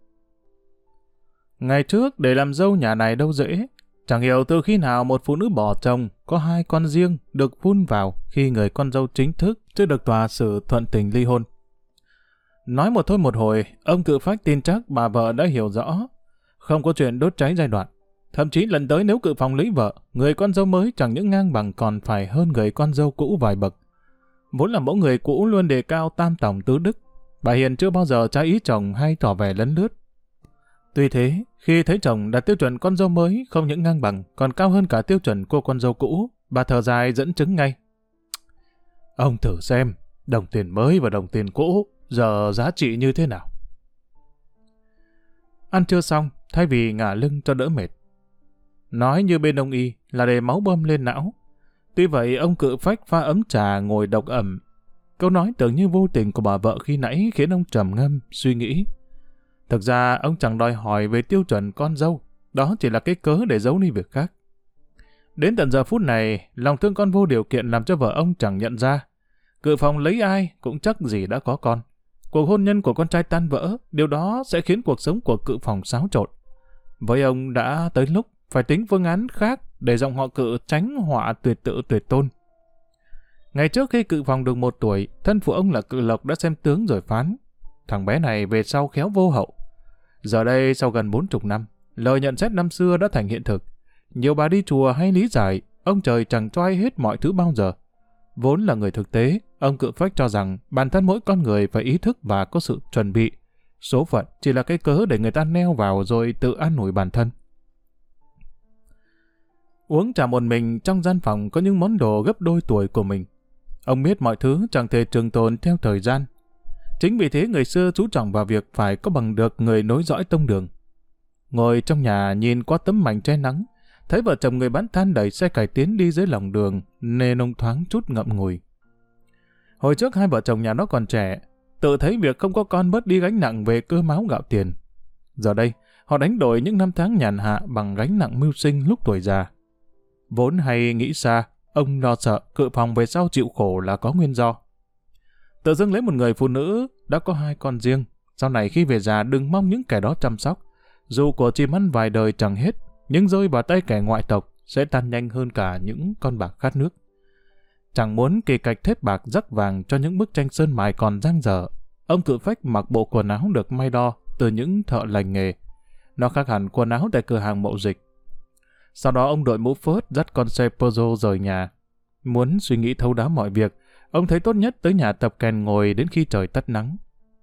Ngày trước để làm dâu nhà này đâu dễ, chẳng hiểu từ khi nào một phụ nữ bỏ chồng có hai con riêng được vun vào khi người con dâu chính thức chưa được tòa xử thuận tình ly hôn. Nói một thôi một hồi, ông Cự Phách tin chắc bà vợ đã hiểu rõ, không có chuyện đốt cháy giai đoạn. Thậm chí lần tới nếu Cự Phòng lấy vợ, người con dâu mới chẳng những ngang bằng còn phải hơn người con dâu cũ vài bậc. Vốn là mẫu người cũ luôn đề cao tam tổng tứ đức, bà Hiền chưa bao giờ trái ý chồng hay tỏ vẻ lấn lướt. Tuy thế, khi thấy chồng đặt tiêu chuẩn con dâu mới không những ngang bằng, còn cao hơn cả tiêu chuẩn cô con dâu cũ, bà thở dài dẫn chứng ngay. Ông thử xem, đồng tiền mới và đồng tiền cũ giờ giá trị như thế nào. Ăn trưa xong, thay vì ngả lưng cho đỡ mệt. Nói như bên ông y là để máu bơm lên não. Tuy vậy, ông Cự Phách pha ấm trà ngồi độc ẩm. Câu nói tưởng như vô tình của bà vợ khi nãy khiến ông trầm ngâm, suy nghĩ. Thực ra, ông chẳng đòi hỏi về tiêu chuẩn con dâu. Đó chỉ là cái cớ để giấu đi việc khác. Đến tận giờ phút này, lòng thương con vô điều kiện làm cho vợ ông chẳng nhận ra. Cự Phòng lấy ai cũng chắc gì đã có con. Cuộc hôn nhân của con trai tan vỡ, điều đó sẽ khiến cuộc sống của Cự Phòng xáo trộn. Với ông đã tới lúc phải tính phương án khác để dòng họ Cự tránh họa tuyệt tự tuyệt tôn. Ngày trước khi Cự Phòng được một tuổi, thân phụ ông là Cự Lộc đã xem tướng rồi phán. Thằng bé này về sau khéo vô hậu. Giờ đây sau gần bốn chục năm, lời nhận xét năm xưa đã thành hiện thực. Nhiều bà đi chùa hay lý giải, ông trời chẳng cho ai hết mọi thứ bao giờ. Vốn là người thực tế, ông Cự Phách cho rằng bản thân mỗi con người phải ý thức và có sự chuẩn bị. Số phận chỉ là cái cớ để người ta neo vào rồi tự an ủi bản thân. Uống trà một mình trong gian phòng có những món đồ gấp đôi tuổi của mình. Ông biết mọi thứ chẳng thể trường tồn theo thời gian. Chính vì thế người xưa chú trọng vào việc phải có bằng được người nối dõi tông đường. Ngồi trong nhà nhìn qua tấm mảnh che nắng, thấy vợ chồng người bán than đẩy xe cải tiến đi dưới lòng đường, nên ông thoáng chút ngậm ngùi. Hồi trước hai vợ chồng nhà nó còn trẻ, tự thấy việc không có con bớt đi gánh nặng về cơm áo gạo tiền. Giờ đây, họ đánh đổi những năm tháng nhàn hạ bằng gánh nặng mưu sinh lúc tuổi già. Vốn hay nghĩ xa, ông lo sợ cự phòng về sau chịu khổ là có nguyên do. Tự dưng lấy một người phụ nữ đã có hai con riêng, sau này khi về già đừng mong những kẻ đó chăm sóc. Dù của chim ăn vài đời chẳng hết, nhưng rơi vào tay kẻ ngoại tộc sẽ tan nhanh hơn cả những con bạc khát nước. Chẳng muốn kỳ cạch thép bạc rắc vàng cho những bức tranh sơn mài còn dang dở, ông cự phách mặc bộ quần áo được may đo từ những thợ lành nghề. Nó khác hẳn quần áo tại cửa hàng mậu dịch. Sau đó ông đội mũ phớt dắt con xe Peugeot rời nhà. Muốn suy nghĩ thấu đáo mọi việc, ông thấy tốt nhất tới nhà tập kèn ngồi đến khi trời tắt nắng.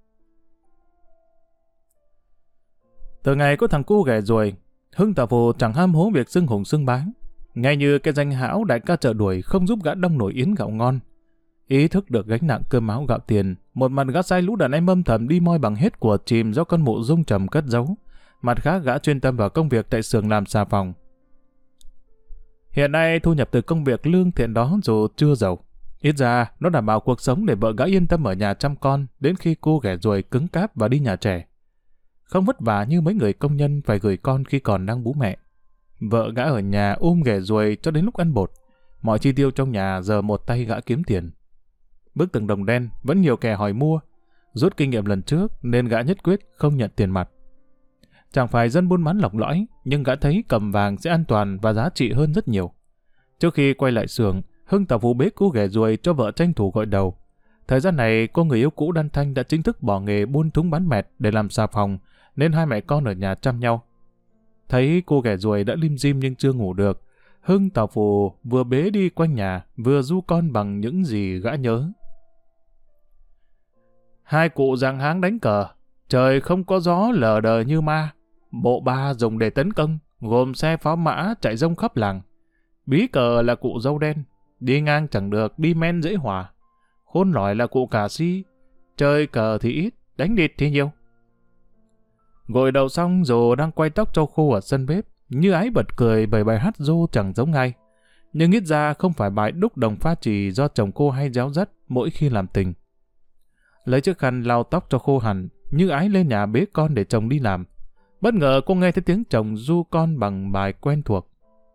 Từ ngày có thằng cu ghẻ ruồi, Hưng Tà Phù chẳng ham hố việc xưng hùng xưng bá. Ngay như cái danh hão đại ca chợ đuổi không giúp gã đong nổi yến gạo ngon. Ý thức được gánh nặng cơm áo gạo tiền, một mặt gã sai lũ đàn em âm thầm đi moi bằng hết của chìm do con mụ Dung Trầm cất giấu. Mặt khác gã chuyên tâm vào công việc tại xưởng làm xà phòng. Hiện nay thu nhập từ công việc lương thiện đó dù chưa giàu, ít ra nó đảm bảo cuộc sống để vợ gã yên tâm ở nhà chăm con đến khi cô ghẻ ruồi cứng cáp và đi nhà trẻ. Không vất vả như mấy người công nhân phải gửi con khi còn đang bú mẹ. Vợ gã ở nhà ôm ghẻ ruồi cho đến lúc ăn bột. Mọi chi tiêu trong nhà giờ một tay gã kiếm tiền. Bức tường đồng đen vẫn nhiều kẻ hỏi mua. Rút kinh nghiệm lần trước nên gã nhất quyết không nhận tiền mặt. Chẳng phải dân buôn bán lọc lõi, nhưng gã thấy cầm vàng sẽ an toàn và giá trị hơn rất nhiều. Trước khi quay lại xưởng, Hưng Tà Phù bế cô ghẻ ruồi cho vợ tranh thủ gội đầu. Thời gian này, cô người yêu cũ Đan Thanh đã chính thức bỏ nghề buôn thúng bán mẹt để làm xà phòng, nên hai mẹ con ở nhà chăm nhau. Thấy cô ghẻ ruồi đã lim dim nhưng chưa ngủ được, Hưng Tà Phù vừa bế đi quanh nhà, vừa du con bằng những gì gã nhớ. Hai cụ giang háng đánh cờ, trời không có gió lờ đờ như ma. Bộ ba dùng để tấn công, gồm xe pháo mã chạy rông khắp làng. Bí cờ là cụ dâu đen, đi ngang chẳng được, đi men dễ hòa. Khôn lỏi là cụ cà si, chơi cờ thì ít, đánh địt thì nhiều. Gội đầu xong dù đang quay tóc cho khô ở sân bếp, Như Ái bật cười bởi bài hát ru chẳng giống ai. Nhưng ít ra không phải bài đúc đồng pha trì do chồng cô hay réo rắt mỗi khi làm tình. Lấy chiếc khăn lau tóc cho khô hẳn, Như Ái lên nhà bế con để chồng đi làm. Bất ngờ cô nghe thấy tiếng chồng ru con bằng bài quen thuộc.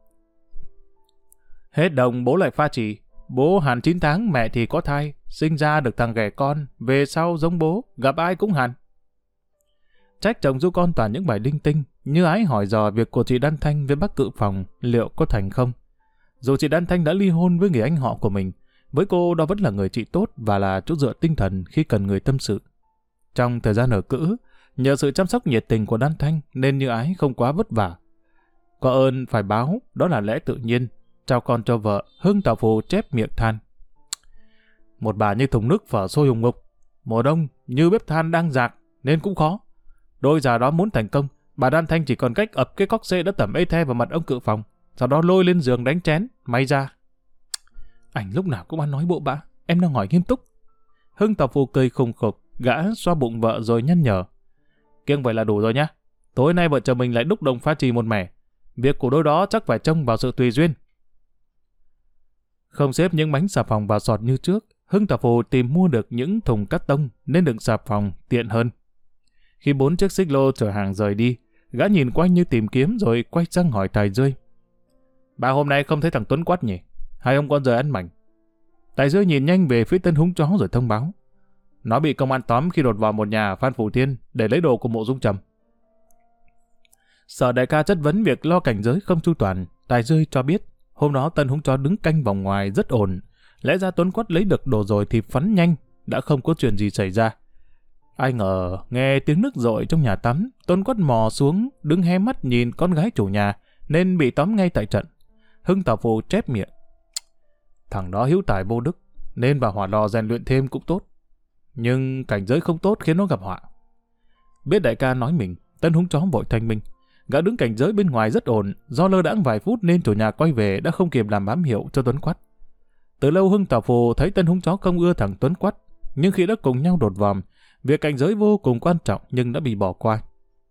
Hết đồng bố lại pha trì, bố hàn chín tháng mẹ thì có thai, sinh ra được thằng ghẻ con, về sau giống bố, gặp ai cũng hàn. Trách chồng ru con toàn những bài linh tinh, Như Ái hỏi dò việc của chị Đan Thanh với bác cự phòng liệu có thành không. Dù chị Đan Thanh đã ly hôn với người anh họ của mình, với cô đó vẫn là người chị tốt và là chỗ dựa tinh thần khi cần người tâm sự. Trong thời gian ở cữ, nhờ sự chăm sóc nhiệt tình của Đan Thanh nên Như Ái không quá vất vả. Có ơn phải báo, đó là lẽ tự nhiên. Trao con cho vợ, Hưng Tà Phù chép miệng than. Một bà như thùng nước phở sôi hùng ngục, mùa đông như bếp than đang rạc nên cũng khó. Đôi già đó muốn thành công, bà Đan Thanh chỉ còn cách ập cái cóc xê đã tẩm ê the vào mặt ông cự phòng, sau đó lôi lên giường đánh chén, may ra. Ảnh lúc nào cũng ăn nói bộ bã, em đang hỏi nghiêm túc. Hưng Tà Phù cười khùng khục, gã xoa bụng vợ rồi nhăn nhở. Kiêng vậy là đủ rồi nhá. Tối nay vợ chồng mình lại đúc đồng pha trì một mẻ. Việc của đôi đó chắc phải trông vào sự tùy duyên. Không xếp những bánh xà phòng vào sọt như trước, Hưng Tà Phù tìm mua được những thùng cắt tông nên đựng xà phòng tiện hơn. Khi bốn chiếc xích lô chở hàng rời đi, gã nhìn quanh như tìm kiếm rồi quay sang hỏi Tài Rơi. Bà hôm nay không thấy thằng Tuấn Quát nhỉ? Hai ông con rời ăn mảnh. Tài Rơi nhìn nhanh về phía tên húng chó rồi thông báo. Nó bị công an tóm khi đột vào một nhà Phan Phủ Thiên để lấy đồ của mộ Dung Trầm. Sở đại ca chất vấn việc lo cảnh giới không chu toàn, Tài Rơi cho biết hôm đó tên húng chó đứng canh vòng ngoài rất ổn. Lẽ ra Tuấn Quát lấy được đồ rồi thì phắn nhanh, đã không có chuyện gì xảy ra. Ai ngờ nghe tiếng nước dội trong nhà tắm, Tuấn Quát mò xuống đứng hé mắt nhìn con gái chủ nhà nên bị tóm ngay tại trận. Hưng Tà Phù chép miệng. Thằng đó hữu tài vô đức nên vào hỏa lò rèn luyện thêm cũng tốt. Nhưng cảnh giới không tốt khiến nó gặp họa. Biết đại ca nói mình, tên húng chó vội thanh minh. Gã đứng cảnh giới bên ngoài rất ổn, do lơ đãng vài phút nên chủ nhà quay về đã không kịp làm bám hiệu cho Tuấn Quát. Từ lâu Hưng Tào Phù thấy tên húng chó không ưa thằng Tuấn Quắt, nhưng khi đã cùng nhau đột vòm, việc cảnh giới vô cùng quan trọng nhưng đã bị bỏ qua.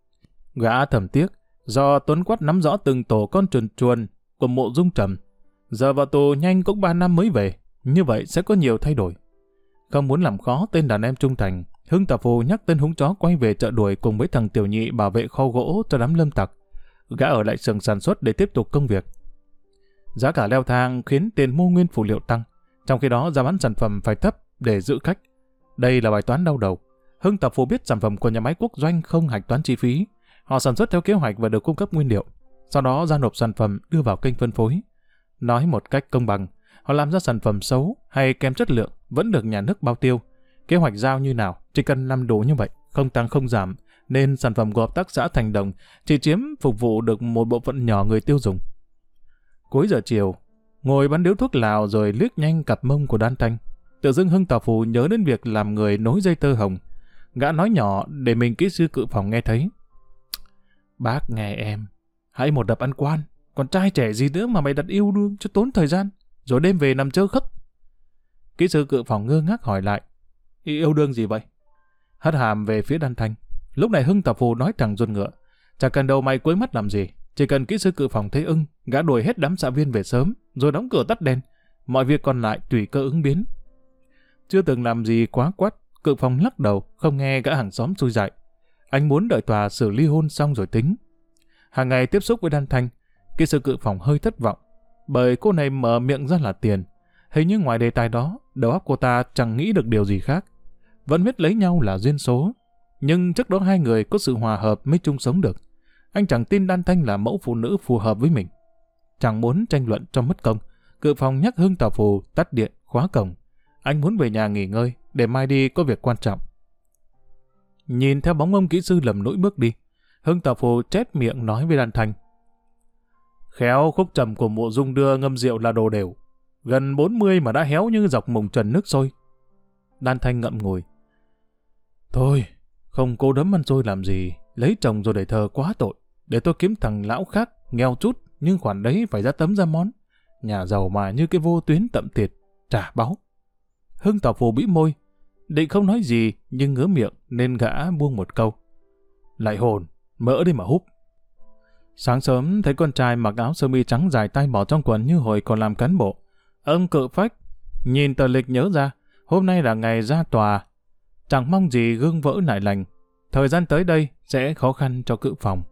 Gã thầm tiếc, do Tuấn Quắt nắm rõ từng tổ con chuồn chuồn của Mộ Dung Trầm, giờ vào tù nhanh cũng ba năm mới về, như vậy sẽ có nhiều thay đổi. Không muốn làm khó tên đàn em trung thành, Hưng Tào Phù nhắc tên húng chó quay về chợ đuổi cùng với thằng Tiểu Nhị bảo vệ kho gỗ cho đám lâm tặc. Gã ở lại xưởng sản xuất để tiếp tục công việc. Giá cả leo thang khiến tiền mua nguyên phụ liệu tăng, trong khi đó giá bán sản phẩm phải thấp để giữ khách. Đây là bài toán đau đầu. Hưng Tào Phù biết sản phẩm của nhà máy quốc doanh không hạch toán chi phí. Họ sản xuất theo kế hoạch và được cung cấp nguyên liệu, sau đó giao nộp sản phẩm đưa vào kênh phân phối. Nói một cách công bằng, họ làm ra sản phẩm xấu hay kém chất lượng vẫn được nhà nước bao tiêu. Kế hoạch giao như nào, chỉ cần làm đủ như vậy, không tăng không giảm, nên sản phẩm của hợp tác xã Thành Đồng chỉ chiếm phục vụ được một bộ phận nhỏ người tiêu dùng. Cuối giờ chiều, ngồi bắn điếu thuốc lào rồi liếc nhanh cặp mông của Đan Thanh, tự dưng Hưng Tào Phù nhớ đến việc làm người nối dây tơ hồng. Gã nói nhỏ để mình kỹ sư Cự Phòng nghe thấy. Bác nghe em, hãy một đập ăn quan, còn trai trẻ gì nữa mà mày đặt yêu đương cho tốn thời gian, rồi đêm về nằm chơ khất. Kỹ sư Cự Phòng ngơ ngác hỏi lại, yêu đương gì vậy? Hất hàm về phía Đan Thanh. Lúc này Hưng Tào Phù nói thẳng ruột ngựa, chẳng cần đầu mày cuối mắt làm gì, chỉ cần kỹ sư Cự Phòng thấy ưng, gã đuổi hết đám xã viên về sớm, rồi đóng cửa tắt đèn, mọi việc còn lại tùy cơ ứng biến. Chưa từng làm gì quá quắt, Cự Phòng lắc đầu, không nghe gã hàng xóm xui dại. Anh muốn đợi tòa xử ly hôn xong rồi tính. Hàng ngày tiếp xúc với Đan Thanh, kỹ sư Cự Phòng hơi thất vọng, bởi cô này mở miệng ra là tiền. Hình như ngoài đề tài đó, đầu óc cô ta chẳng nghĩ được điều gì khác. Vẫn biết lấy nhau là duyên số, nhưng trước đó hai người có sự hòa hợp mới chung sống được. Anh chẳng tin Đan Thanh là mẫu phụ nữ phù hợp với mình. Chẳng muốn tranh luận cho mất công, Cự Phòng nhắc Hưng Tào Phù tắt điện, khóa cổng. Anh muốn về nhà nghỉ ngơi, để mai đi có việc quan trọng. Nhìn theo bóng ông kỹ sư lầm lũi bước đi, Hưng Tào Phù chép miệng nói với Đan Thanh. Khéo khúc trầm của Mộ Dung đưa ngâm rượu là đồ đều. Gần bốn mươi mà đã héo như dọc mồng trần nước sôi. Đan Thanh ngậm ngùi. Thôi, không cố đấm ăn xôi làm gì, lấy chồng rồi để thờ quá tội. Để tôi kiếm thằng lão khác, nghèo chút, nhưng khoản đấy phải ra tấm ra món. Nhà giàu mà như cái vô tuyến tậm tiệt, trả báu. Hưng Tào Phù bĩu môi, định không nói gì, nhưng ngớ miệng nên gã buông một câu. Lại hồn, mỡ đi mà húp. Sáng sớm thấy con trai mặc áo sơ mi trắng dài tay bỏ trong quần như hồi còn làm cán bộ. Ông Cự Phách nhìn tờ lịch nhớ ra, hôm nay là ngày ra tòa. Chẳng mong gì gương vỡ lại lành. Thời gian tới đây sẽ khó khăn cho Cự Phòng.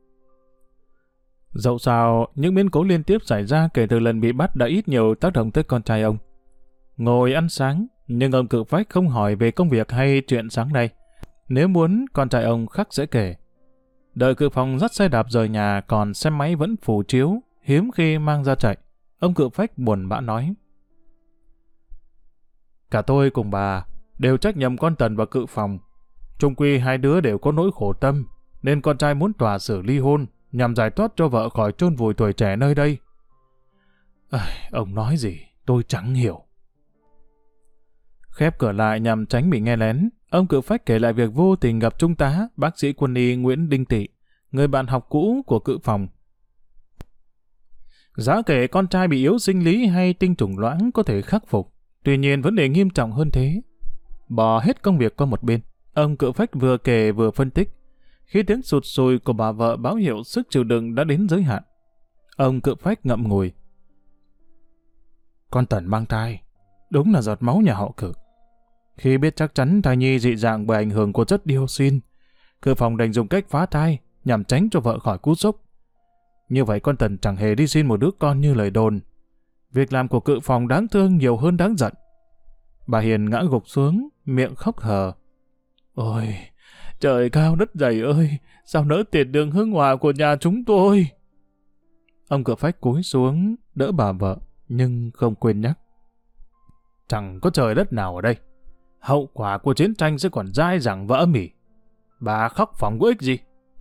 Dẫu sao, những biến cố liên tiếp xảy ra kể từ lần bị bắt đã ít nhiều tác động tới con trai ông. Ngồi ăn sáng, nhưng ông Cự Phách không hỏi về công việc hay chuyện sáng nay. Nếu muốn, con trai ông khắc sẽ kể. Đợi Cự Phòng dắt xe đạp rời nhà, còn xe máy vẫn phủ chiếu, hiếm khi mang ra chạy. Ông Cự Phách buồn bã nói. Cả tôi cùng bà đều trách nhầm con Tần và Cự Phòng. Chung quy hai đứa đều có nỗi khổ tâm, nên con trai muốn tòa xử ly hôn, nhằm giải thoát cho vợ khỏi chôn vùi tuổi trẻ nơi đây. À, ông nói gì, tôi chẳng hiểu. Khép cửa lại nhằm tránh bị nghe lén, ông Cự Phách kể lại việc vô tình gặp trung tá, bác sĩ quân y Nguyễn Đinh Tị, người bạn học cũ của Cự Phòng. Giá kể con trai bị yếu sinh lý hay tinh trùng loãng có thể khắc phục, tuy nhiên vấn đề nghiêm trọng hơn thế. Bỏ hết công việc qua một bên, ông Cự Phách vừa kể vừa phân tích. Khi tiếng sụt sùi của bà vợ báo hiệu sức chịu đựng đã đến giới hạn, ông Cự Phách ngậm ngùi. Con Tần mang thai, đúng là giọt máu nhà họ Cự. Khi biết chắc chắn thai nhi dị dạng bởi ảnh hưởng của chất dioxin, Cự Phòng đành dùng cách phá thai nhằm tránh cho vợ khỏi cú sốc. Như vậy con Tần chẳng hề đi xin một đứa con như lời đồn. Việc làm của Cự Phòng đáng thương nhiều hơn đáng giận. Bà Hiền ngã gục xuống, miệng khóc hờ. Ôi, trời cao đất dày ơi, sao nỡ tiền đường hương hòa của nhà chúng tôi. Ông Cự Phách cúi xuống, đỡ bà vợ, nhưng không quên nhắc. Chẳng có trời đất nào ở đây. Hậu quả của chiến tranh sẽ còn dai dẳng và âm ỉ. Bà khóc phỏng có ích gì?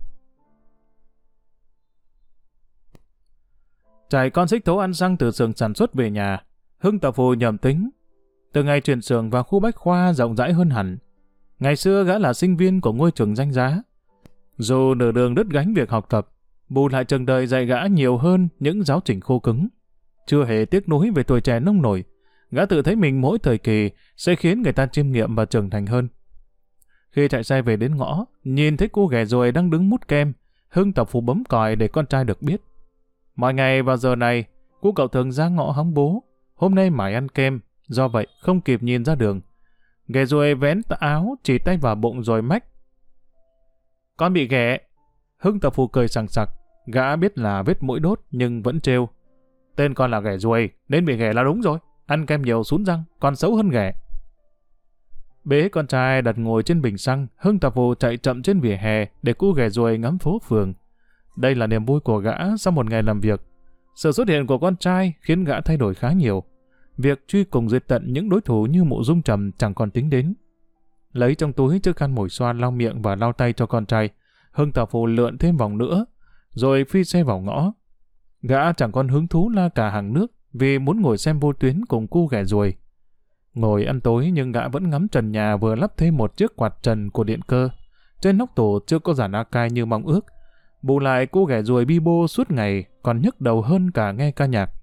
Chạy con xích thố ăn xăng từ xưởng sản xuất về nhà, Hưng Tào Phù nhầm tính. Từ ngày chuyển xưởng vào khu Bách Khoa rộng rãi hơn hẳn. Ngày xưa gã là sinh viên của ngôi trường danh giá. Dù nửa đường đứt gánh việc học tập, bù lại trường đời dạy gã nhiều hơn những giáo trình khô cứng. Chưa hề tiếc nuối về tuổi trẻ nông nổi, Gã tự thấy mình mỗi thời kỳ sẽ khiến người ta chiêm nghiệm và trưởng thành hơn. Khi chạy xe về đến ngõ, nhìn thấy cô ghẻ ruồi đang đứng mút kem, Hưng Tàu Phù bấm còi để con trai được biết. Mọi ngày vào giờ này, cô cậu thường ra ngõ hóng bố. Hôm nay mải ăn kem, do vậy không kịp nhìn ra đường. Ghẻ ruồi vén tà áo, chỉ tay vào bụng rồi mách. Con bị ghẻ. Hưng Tàu Phù cười sằng sặc, gã biết là vết mũi đốt nhưng vẫn trêu. Tên con là ghẻ ruồi, nên bị ghẻ là đúng rồi. Ăn kem nhiều sún răng, còn xấu hơn ghẻ. Bế con trai đặt ngồi trên bình xăng, Hưng Tàu Phù chạy chậm trên vỉa hè để cô ghẻ ruồi ngắm phố phường. Đây là niềm vui của gã sau một ngày làm việc. Sự xuất hiện của con trai khiến gã thay đổi khá nhiều. Việc truy cùng diệt tận những đối thủ như Mộ Dung Trầm chẳng còn tính đến. Lấy trong túi chiếc khăn mồi xoa lau miệng và lau tay cho con trai, Hưng Tàu Phù lượn thêm vòng nữa, rồi phi xe vào ngõ. Gã chẳng còn hứng thú la cả hàng nước vì muốn ngồi xem vô tuyến cùng cu ghẻ ruồi. Ngồi ăn tối nhưng gã vẫn ngắm trần nhà vừa lắp thêm một chiếc quạt trần của điện cơ. Trên nóc tủ chưa có dàn a cai như mong ước. Bù lại cô ghẻ ruồi bi bô suốt ngày còn nhức đầu hơn cả nghe ca nhạc.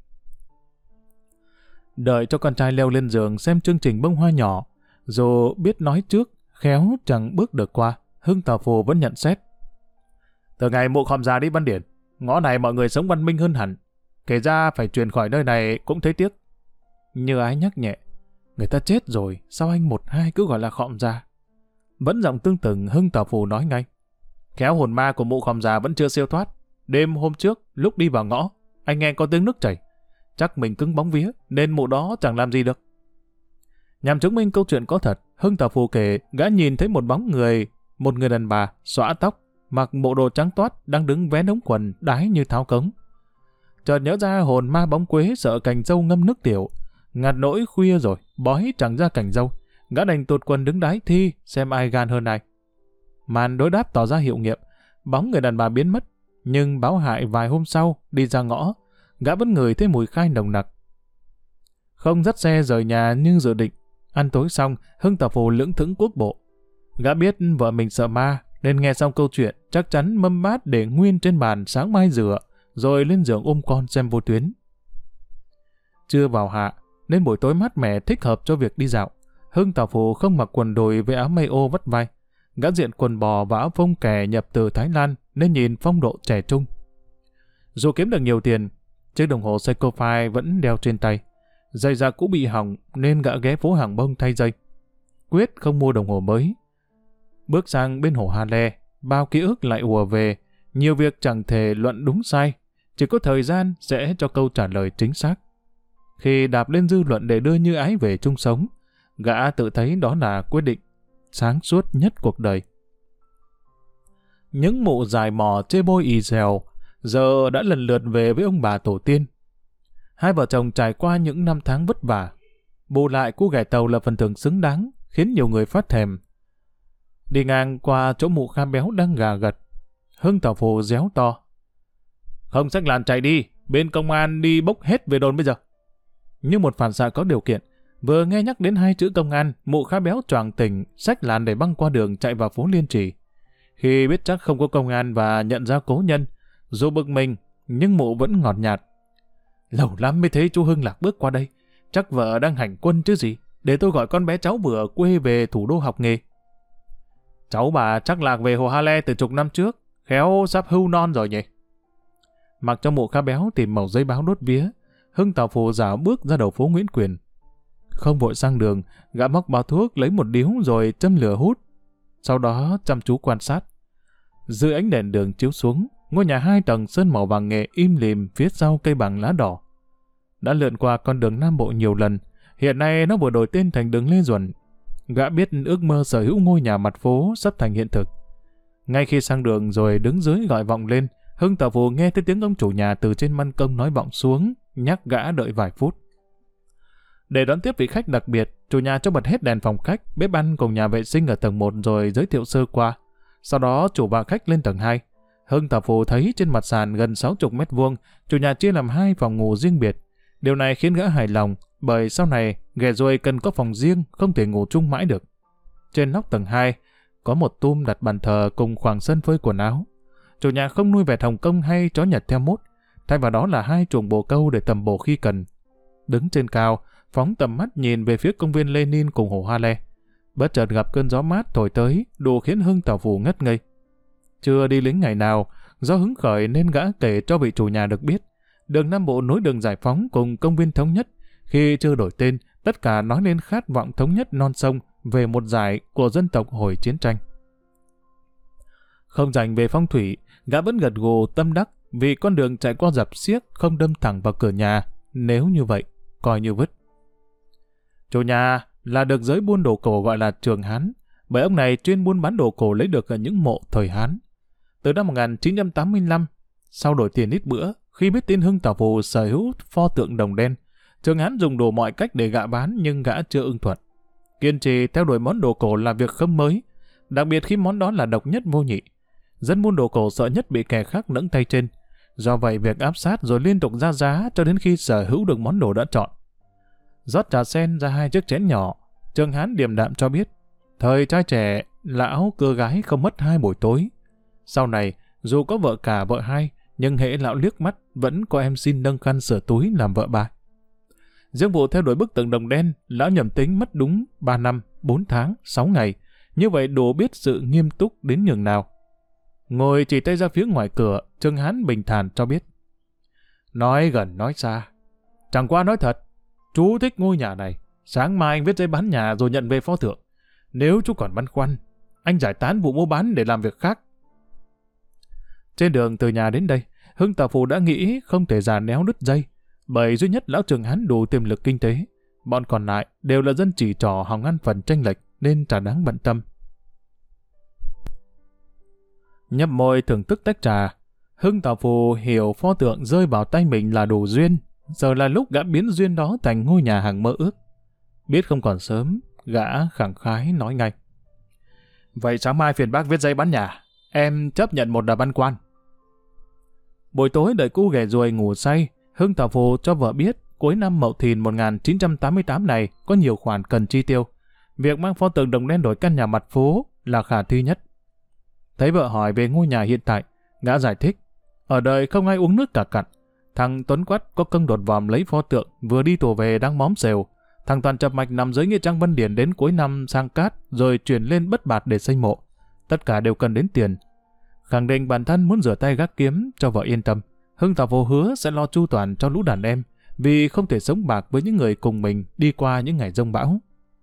Đợi cho con trai leo lên giường xem chương trình bông hoa nhỏ, dù biết nói trước, khéo chẳng bước được qua, Hưng Tàu Phù vẫn nhận xét. Từ ngày mụ khòm già đi Văn Điển, ngõ này mọi người sống văn minh hơn hẳn. Kể ra phải truyền khỏi nơi này cũng thấy tiếc. Như Ái nhắc nhẹ, người ta chết rồi, sao anh một hai cứ gọi là khòm già? Vẫn giọng tương tự, Hưng Tàu Phù nói ngay. Khéo hồn ma của mụ khòm già vẫn chưa siêu thoát. Đêm hôm trước, lúc đi vào ngõ, anh nghe có tiếng nước chảy. Chắc mình cứng bóng vía, nên mụ đó chẳng làm gì được. Nhằm chứng minh câu chuyện có thật, Hưng Tàu Phù kể gã nhìn thấy một bóng người, một người đàn bà, xõa tóc, mặc bộ đồ trắng toát, đang đứng vén ống quần, đái như tháo cống. Chợt nhớ ra hồn ma bóng quế sợ cành dâu ngâm nước tiểu. Ngặt nỗi khuya rồi, bói chẳng ra cành dâu. Gã đành tụt quần đứng đái thi, xem ai gan hơn ai. Màn đối đáp tỏ ra hiệu nghiệm, bóng người đàn bà biến mất. Nhưng báo hại vài hôm sau, đi ra ngõ, gã vẫn ngửi thấy mùi khai nồng nặc. Không dắt xe rời nhà như dự định. Ăn tối xong, Hưng Tàu Phù lững thững cuốc bộ. Gã biết vợ mình sợ ma, nên nghe xong câu chuyện, chắc chắn mâm bát để nguyên trên bàn sáng mai rửa, rồi lên giường ôm con xem vô tuyến. Chưa vào hạ, nên buổi tối mát mẻ thích hợp cho việc đi dạo. Hưng Tàu Phù không mặc quần đùi với áo may ô vắt vai. Gã diện quần bò và áo phông kè nhập từ Thái Lan nên nhìn phong độ trẻ trung. Dù kiếm được nhiều tiền, chiếc đồng hồ Seiko Phai vẫn đeo trên tay. Giày da cũ bị hỏng nên gã ghé phố Hàng Bông thay dây. Quyết không mua đồng hồ mới. Bước sang bên hồ Hà Lê, bao ký ức lại ùa về. Nhiều việc chẳng thể luận đúng sai, chỉ có thời gian sẽ cho câu trả lời chính xác. Khi đạp lên dư luận để đưa Như Ái về chung sống, gã tự thấy đó là quyết định sáng suốt nhất cuộc đời. Những mụ dài mò chê bôi ì dèo giờ đã lần lượt về với ông bà tổ tiên. Hai vợ chồng trải qua những năm tháng vất vả, bù lại cô ghẻ tàu là phần thưởng xứng đáng, khiến nhiều người phát thèm. Đi ngang qua chỗ mụ Kha Béo đang gà gật, Hưng Tàu Phù réo to. Không xách làn chạy đi, bên công an đi bốc hết về đồn bây giờ. Như một phản xạ có điều kiện, vừa nghe nhắc đến hai chữ công an, mụ Kha Béo choàng tỉnh, xách làn để băng qua đường chạy vào phố Liên Trì. Khi biết chắc không có công an và nhận ra cố nhân, dù bực mình, nhưng mụ vẫn ngọt nhạt. Lâu lắm mới thấy chú Hưng Lạc bước qua đây, chắc vợ đang hành quân chứ gì, để tôi gọi con bé cháu vừa quê về thủ đô học nghề. Cháu bà chắc Lạc về hồ Ha Le từ chục năm trước, khéo sắp hưu non rồi nhỉ. Mặc cho mụ Kha Béo tìm mẩu giấy báo đốt vía, Hưng Tàu Phù dạo bước ra đầu phố Nguyễn Quyền. Không vội sang đường, gã móc bao thuốc lấy một điếu rồi châm lửa hút. Sau đó chăm chú quan sát. Dưới ánh đèn đường chiếu xuống, ngôi nhà hai tầng sơn màu vàng nghệ im lìm phía sau cây bàng lá đỏ. Đã lượn qua con đường Nam Bộ nhiều lần, hiện nay nó vừa đổi tên thành đường Lê Duẩn. Gã biết ước mơ sở hữu ngôi nhà mặt phố sắp thành hiện thực. Ngay khi sang đường rồi đứng dưới gọi vọng lên, Hưng Tàu Phù nghe thấy tiếng ông chủ nhà từ trên ban công nói vọng xuống, nhắc gã đợi vài phút. Để đón tiếp vị khách đặc biệt, chủ nhà cho bật hết đèn phòng khách, bếp ăn cùng nhà vệ sinh ở tầng một rồi giới thiệu sơ qua. Sau đó chủ và khách lên tầng hai. Hưng Tàu Phù thấy trên mặt sàn gần sáu mươi mét vuông, chủ nhà chia làm hai phòng ngủ riêng biệt. Điều này khiến gã hài lòng, bởi sau này ghẻ ruồi cần có phòng riêng, không thể ngủ chung mãi được. Trên nóc tầng hai có một tum đặt bàn thờ cùng khoảng sân phơi quần áo. Chủ nhà không nuôi vẹt Hồng Kông hay chó Nhật theo mốt, thay vào đó là hai chuồng bồ câu để tầm bồ khi cần. Đứng trên cao, phóng tầm mắt nhìn về phía công viên Lenin cùng hồ Hoa Le. Bất chợt gặp cơn gió mát thổi tới, đủ khiến Hưng Tào Phù ngất ngây. Chưa đi lính ngày nào, do hứng khởi nên gã kể cho vị chủ nhà được biết, đường Nam Bộ nối đường Giải Phóng cùng công viên Thống Nhất. Khi chưa đổi tên, tất cả nói lên khát vọng thống nhất non sông về một giải của dân tộc hồi chiến tranh. Không dành về phong thủy, gã vẫn gật gù tâm đắc vì con đường chạy qua dập xiếc không đâm thẳng vào cửa nhà, nếu như vậy, coi như vứt. Chủ nhà là được giới buôn đồ cổ gọi là Trường Hán, bởi ông này chuyên buôn bán đồ cổ lấy được ở những mộ thời Hán. Từ năm một nghìn chín trăm tám mươi lăm, sau đổi tiền ít bữa, khi biết tin Hưng Tào Phù sở hữu pho tượng đồng đen, Trường Hán dùng đủ mọi cách để gạ bán nhưng gã chưa ưng thuận. Kiên trì theo đuổi món đồ cổ là việc không mới, đặc biệt khi món đó là độc nhất vô nhị. Dân buôn đồ cổ sợ nhất bị kẻ khác nẫng tay trên. Do vậy việc áp sát rồi liên tục ra giá cho đến khi sở hữu được món đồ đã chọn. Rót trà sen ra hai chiếc chén nhỏ, Trường Hán điềm đạm cho biết, thời trai trẻ, lão cưa gái không mất hai buổi tối. Sau này, dù có vợ cả vợ hai, nhưng hễ lão liếc mắt vẫn có em xin nâng khăn sửa túi làm vợ ba. Riêng vụ theo đuổi bức tượng đồng đen, lão nhầm tính mất đúng ba năm, bốn tháng, sáu ngày. Như vậy đủ biết sự nghiêm túc đến nhường nào. Ngồi chỉ tay ra phía ngoài cửa, Trường Hán bình thản cho biết. Nói gần nói xa. Chẳng qua nói thật, chú thích ngôi nhà này. Sáng mai anh viết giấy bán nhà rồi nhận về pho tượng. Nếu chú còn băn khoăn, anh giải tán vụ mua bán để làm việc khác. Trên đường từ nhà đến đây, Hưng Tào Phù đã nghĩ không thể già néo đứt dây, bởi duy nhất lão Trường Hán đủ tiềm lực kinh tế. Bọn còn lại đều là dân chỉ trò hòng ăn phần tranh lệch nên chả đáng bận tâm. Nhấp môi thưởng thức tách trà, Hưng Tào Phù hiểu pho tượng rơi vào tay mình là đủ duyên, giờ là lúc gã biến duyên đó thành ngôi nhà hàng mơ ước. Biết không còn sớm, gã khẳng khái nói ngay. Vậy sáng mai phiền bác viết giấy bán nhà, em chấp nhận một đợt băn quan. Buổi tối đợi cu ghẻ ruồi ngủ say, Hưng Tào Phù cho vợ biết cuối năm Mậu Thìn một nghìn chín trăm tám mươi tám này có nhiều khoản cần chi tiêu. Việc mang pho tượng đồng đen đổi căn nhà mặt phố là khả thi nhất. Thấy vợ hỏi về ngôi nhà hiện tại, gã giải thích. Ở đời không ai uống nước cả cặn. Thằng Tuấn Quắt có công đột vòm lấy pho tượng, vừa đi tù về đang móm xèo. Thằng Toàn Chập Mạch nằm dưới nghĩa trang Vân Điển đến cuối năm sang cát, rồi chuyển lên Bất Bạt để xây mộ. Tất cả đều cần đến tiền. Khẳng định bản thân muốn rửa tay gác kiếm cho vợ yên tâm. Hưng Tào Phù hứa sẽ lo chu toàn cho lũ đàn em, vì không thể sống bạc với những người cùng mình đi qua những ngày giông bão.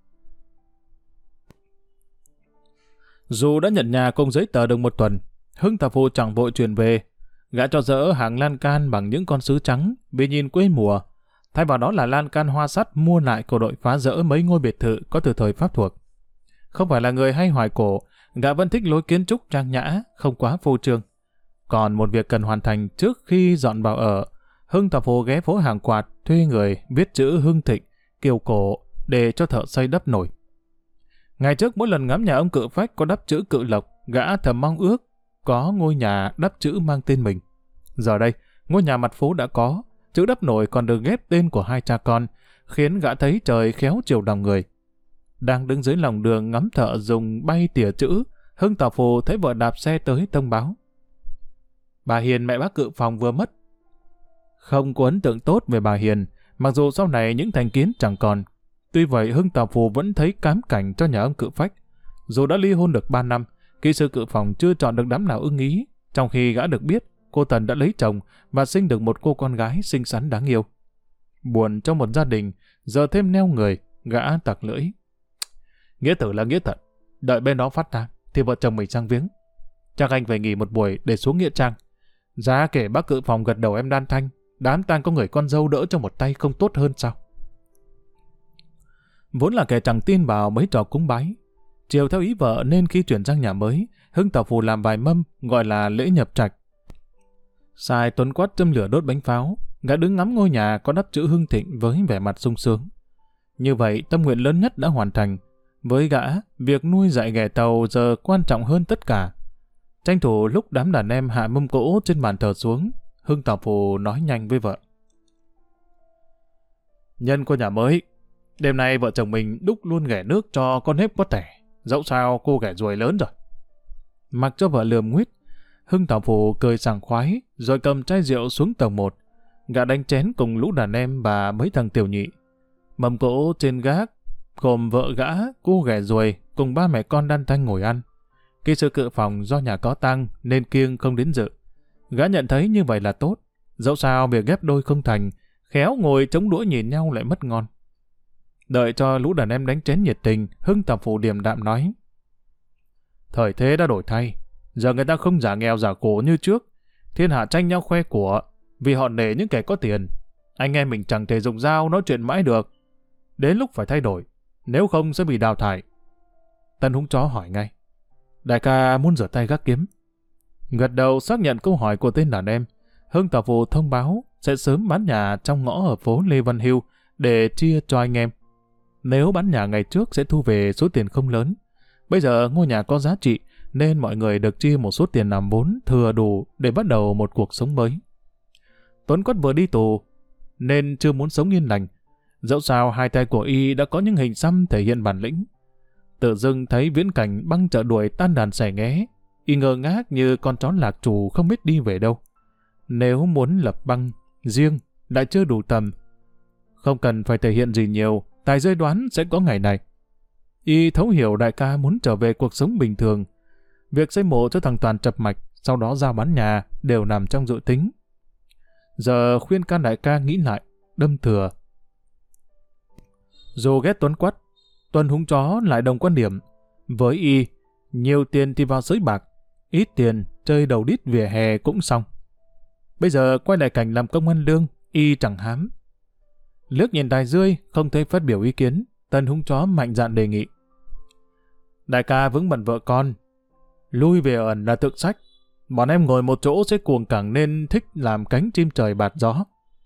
Dù đã nhận nhà cùng giấy tờ được một tuần, Hưng Tào Phù chẳng vội chuyển về. Gã cho dỡ hàng lan can bằng những con sứ trắng vì nhìn quê mùa. Thay vào đó là lan can hoa sắt mua lại của đội phá rỡ mấy ngôi biệt thự có từ thời Pháp thuộc. Không phải là người hay hoài cổ, gã vẫn thích lối kiến trúc trang nhã, không quá phô trương. Còn một việc cần hoàn thành trước khi dọn vào ở, Hưng Tào Phù ghé phố Hàng Quạt thuê người viết chữ Hưng Thịnh, kiều cổ để cho thợ xây đắp nổi. Ngày trước mỗi lần ngắm nhà ông Cự Phách có đắp chữ Cự Lộc, gã thầm mong ước có ngôi nhà đắp chữ mang tên mình. Giờ đây, ngôi nhà mặt phố đã có, chữ đắp nổi còn được ghép tên của hai cha con, khiến gã thấy trời khéo chiều lòng người. Đang đứng dưới lòng đường ngắm thợ dùng bay tỉa chữ, Hưng Tào Phù thấy vợ đạp xe tới thông báo. Bà Hiền mẹ bác Cự Phòng vừa mất. Không có ấn tượng tốt về bà Hiền, mặc dù sau này những thành kiến chẳng còn. Tuy vậy Hưng Tào Phù vẫn thấy cám cảnh cho nhà ông Cự Phách. Dù đã ly hôn được ba năm, kỹ sư Cự Phòng chưa chọn được đám nào ưng ý, trong khi gã được biết cô Tần đã lấy chồng và sinh được một cô con gái xinh xắn đáng yêu. Buồn trong một gia đình, giờ thêm neo người, gã tặc lưỡi. Nghĩa tử là nghĩa thật, đợi bên đó phát tang thì vợ chồng mình sang viếng. Chắc anh phải nghỉ một buổi để xuống nghĩa trang. Giá kể bác Cự Phòng gật đầu em đan thanh, đám tang có người con dâu đỡ cho một tay không tốt hơn sao? Vốn là kẻ chẳng tin vào mấy trò cúng bái. Chiều theo ý vợ nên khi chuyển sang nhà mới, Hưng Tào Phù làm vài mâm gọi là lễ nhập trạch. Sai Tuấn Quát châm lửa đốt bánh pháo, gã đứng ngắm ngôi nhà có đắp chữ Hưng Thịnh với vẻ mặt sung sướng. Như vậy tâm nguyện lớn nhất đã hoàn thành. Với gã, việc nuôi dạy ghẻ tàu giờ quan trọng hơn tất cả. Tranh thủ lúc đám đàn em hạ mâm cỗ trên bàn thờ xuống, Hưng Tào Phù nói nhanh với vợ. Nhân cô nhà mới, đêm nay vợ chồng mình đúc luôn ghẻ nước cho con nếp có tẻ, dẫu sao cô ghẻ ruồi lớn rồi. Mặc cho vợ lườm nguyết, Hưng Tào Phù cười sảng khoái, rồi cầm chai rượu xuống tầng một, gã đánh chén cùng lũ đàn em và mấy thằng tiểu nhị. Mâm cỗ trên gác gồm vợ gã, cô ghẻ ruồi cùng ba mẹ con đan thanh ngồi ăn. Kỹ sư cự phòng do nhà có tang nên kiêng không đến dự. Gã nhận thấy như vậy là tốt. Dẫu sao việc ghép đôi không thành, khéo ngồi chống đũa nhìn nhau lại mất ngon. Đợi cho lũ đàn em đánh chén nhiệt tình, Hưng Tạp Phủ điềm đạm nói: thời thế đã đổi thay, giờ người ta không giả nghèo giả khổ như trước. Thiên hạ tranh nhau khoe của, vì họ nể những kẻ có tiền. Anh em mình chẳng thể dùng dao nói chuyện mãi được. Đến lúc phải thay đổi, nếu không sẽ bị đào thải. Tân Húng Chó hỏi ngay: đại ca muốn rửa tay gác kiếm? Gật đầu xác nhận câu hỏi của tên đàn em. Hưng Tạp Phủ thông báo sẽ sớm bán nhà trong ngõ ở phố Lê Văn Hưu để chia cho anh em. Nếu bán nhà ngày trước sẽ thu về số tiền không lớn. Bây giờ ngôi nhà có giá trị nên mọi người được chia một số tiền làm vốn thừa đủ để bắt đầu một cuộc sống mới. Tuấn Quất vừa đi tù nên chưa muốn sống yên lành. Dẫu sao hai tay của y đã có những hình xăm thể hiện bản lĩnh. Tự dưng thấy viễn cảnh băng chợ đuổi tan đàn xẻ nghé, y ngơ ngác như con chó lạc chủ không biết đi về đâu. Nếu muốn lập băng riêng lại chưa đủ tầm, không cần phải thể hiện gì nhiều, tài rơi đoán sẽ có ngày này. Y thấu hiểu đại ca muốn trở về cuộc sống bình thường. Việc xây mộ cho thằng Toàn chập mạch, sau đó giao bán nhà đều nằm trong dự tính. Giờ khuyên can đại ca nghĩ lại, đâm thừa. Dù ghét Tuấn Quất, Tuân Húng Chó lại đồng quan điểm. Với y, nhiều tiền thì vào sới bạc, ít tiền chơi đầu đít vỉa hè cũng xong. Bây giờ quay lại cảnh làm công ăn lương, y chẳng hám. Liếc nhìn Tài Dươi không thấy phát biểu ý kiến, Tân Húng Chó mạnh dạn đề nghị: đại ca vững bận vợ con, lui về ẩn là thượng sách. Bọn em ngồi một chỗ sẽ cuồng cẳng nên thích làm cánh chim trời bạt gió.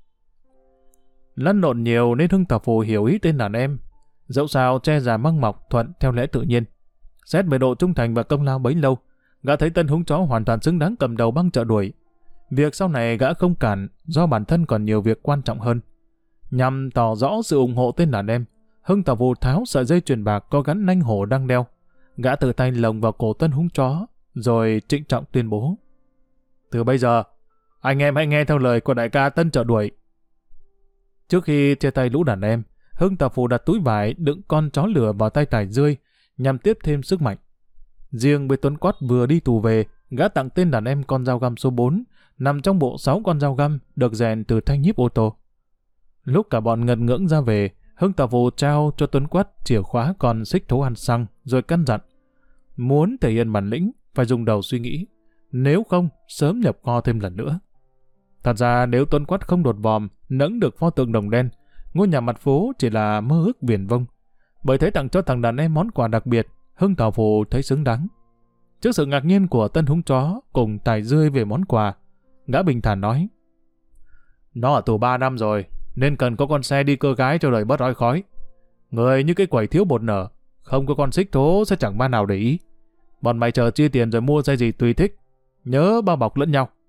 Lăn lộn nhiều nên Hưng Tạp Phủ hiểu ý tên đàn em. Dẫu sao che già măng mọc thuận theo lẽ tự nhiên. Xét về độ trung thành và công lao bấy lâu, gã thấy Tân Húng Chó hoàn toàn xứng đáng cầm đầu băng chợ đuổi. Việc sau này gã không cản do bản thân còn nhiều việc quan trọng hơn. Nhằm tỏ rõ sự ủng hộ tên đàn em, Hưng Tạp Phủ tháo sợi dây chuyền bạc có gắn nanh hổ đang đeo. Gã tự tay lồng vào cổ Tân Húng Chó, rồi trịnh trọng tuyên bố: từ bây giờ, anh em hãy nghe theo lời của đại ca Tân chợ đuổi. Trước khi chia tay lũ đàn em, Hưng Tạp Phủ đặt túi vải đựng con chó lửa vào tay Tài Dươi nhằm tiếp thêm sức mạnh. Riêng với Tuấn Quất vừa đi tù về, gã tặng tên đàn em con dao găm số bốn, nằm trong bộ sáu con dao găm được rèn từ thanh nhíp ô tô. Lúc cả bọn ngật ngưỡng ra về, Hưng Tạp Phủ trao cho Tuấn Quất chìa khóa con xích thố ăn xăng, rồi căn dặn: muốn thể hiện bản lĩnh, phải dùng đầu suy nghĩ. Nếu không, sớm nhập kho thêm lần nữa. Thật ra nếu Tuấn Quất không đột vòm, nẫng được pho tượng đồng đen, ngôi nhà mặt phố chỉ là mơ ước viển vông. Bởi thế tặng cho thằng đàn em món quà đặc biệt, Hưng Tạp Phủ thấy xứng đáng. Trước sự ngạc nhiên của Tân Húng Chó cùng Tài Dươi về món quà, gã bình thản nói: nó ở tù ba năm rồi, nên cần có con xe đi cơ gái cho đời bớt ói khói. Người như cái quẩy thiếu bột nở, không có con xích thố sẽ chẳng ban nào để ý. Bọn mày chờ chia tiền rồi mua dây gì tùy thích, nhớ bao bọc lẫn nhau.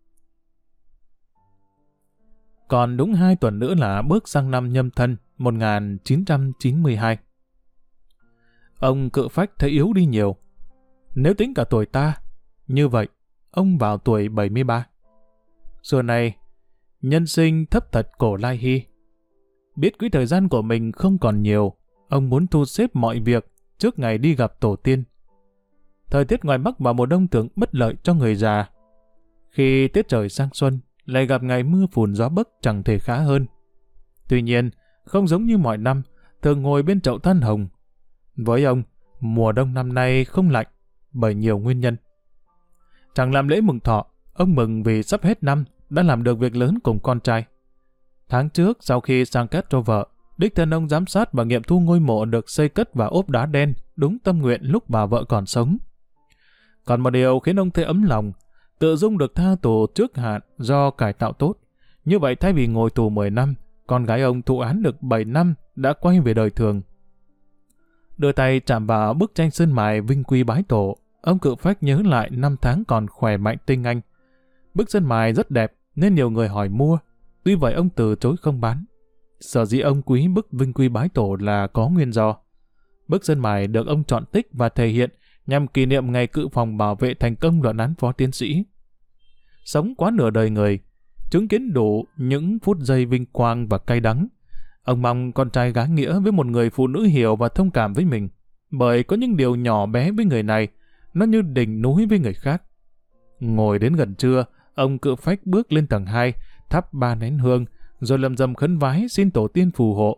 Còn đúng hai tuần nữa là bước sang năm Nhâm Thân một nghìn chín trăm chín mươi hai. Ông Cự Phách thấy yếu đi nhiều. Nếu tính cả tuổi ta, như vậy, ông vào tuổi bảy mươi ba. Xưa này, nhân sinh thấp thật cổ lai hy. Biết quỹ thời gian của mình không còn nhiều, ông muốn thu xếp mọi việc trước ngày đi gặp tổ tiên. Thời tiết ngoài Bắc vào mùa đông tưởng bất lợi cho người già. Khi tiết trời sang xuân, lại gặp ngày mưa phùn gió bấc chẳng thể khá hơn. Tuy nhiên, không giống như mọi năm, thường ngồi bên chậu than hồng. Với ông, mùa đông năm nay không lạnh, bởi nhiều nguyên nhân. Chẳng làm lễ mừng thọ, ông mừng vì sắp hết năm, đã làm được việc lớn cùng con trai. Tháng trước, sau khi sang kết cho vợ, đích thân ông giám sát và nghiệm thu ngôi mộ được xây cất và ốp đá đen, đúng tâm nguyện lúc bà vợ còn sống. Còn một điều khiến ông thấy ấm lòng, tự dung được tha tù trước hạn do cải tạo tốt. Như vậy thay vì ngồi tù mười năm, con gái ông thụ án được bảy năm đã quay về đời thường. Đưa tay chạm vào bức tranh sơn mài vinh quy bái tổ, ông Cự Phách nhớ lại năm tháng còn khỏe mạnh tinh anh. Bức sơn mài rất đẹp nên nhiều người hỏi mua, tuy vậy ông từ chối không bán. Sở dĩ ông quý bức vinh quy bái tổ là có nguyên do. Bức sơn mài được ông chọn tích và thể hiện nhằm kỷ niệm ngày cự phòng bảo vệ thành công luận án phó tiến sĩ. Sống quá nửa đời người, chứng kiến đủ những phút giây vinh quang và cay đắng. Ông mong con trai gá nghĩa với một người phụ nữ hiểu và thông cảm với mình, bởi có những điều nhỏ bé với người này, nó như đỉnh núi với người khác. Ngồi đến gần trưa, ông Cự Phách bước lên tầng hai, thắp ba nén hương, rồi lầm rầm khấn vái xin tổ tiên phù hộ.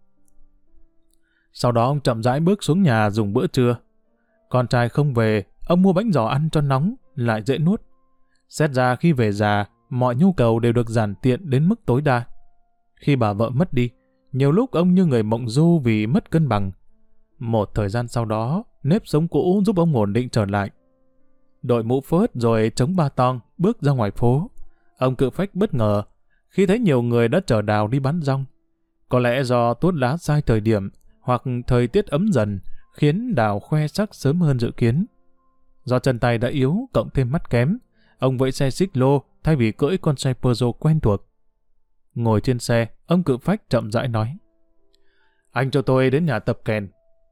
Sau đó ông chậm rãi bước xuống nhà dùng bữa trưa. Con trai không về, ông mua bánh giò ăn cho nóng, lại dễ nuốt. Xét ra khi về già, mọi nhu cầu đều được giản tiện đến mức tối đa. Khi bà vợ mất đi, nhiều lúc ông như người mộng du vì mất cân bằng. Một thời gian sau đó, nếp sống cũ giúp ông ổn định trở lại. Đội mũ phớt rồi chống ba tong, bước ra ngoài phố. Ông Cự Phách bất ngờ khi thấy nhiều người đã chở đào đi bán rong. Có lẽ do tuốt lá sai thời điểm hoặc thời tiết ấm dần khiến đào khoe sắc sớm hơn dự kiến. Do chân tay đã yếu cộng thêm mắt kém, ông vẫy xe xích lô thay vì cưỡi con xe Peugeot quen thuộc. Ngồi trên xe, ông Cự Phách chậm rãi nói: "Anh cho tôi đến nhà tập kèn."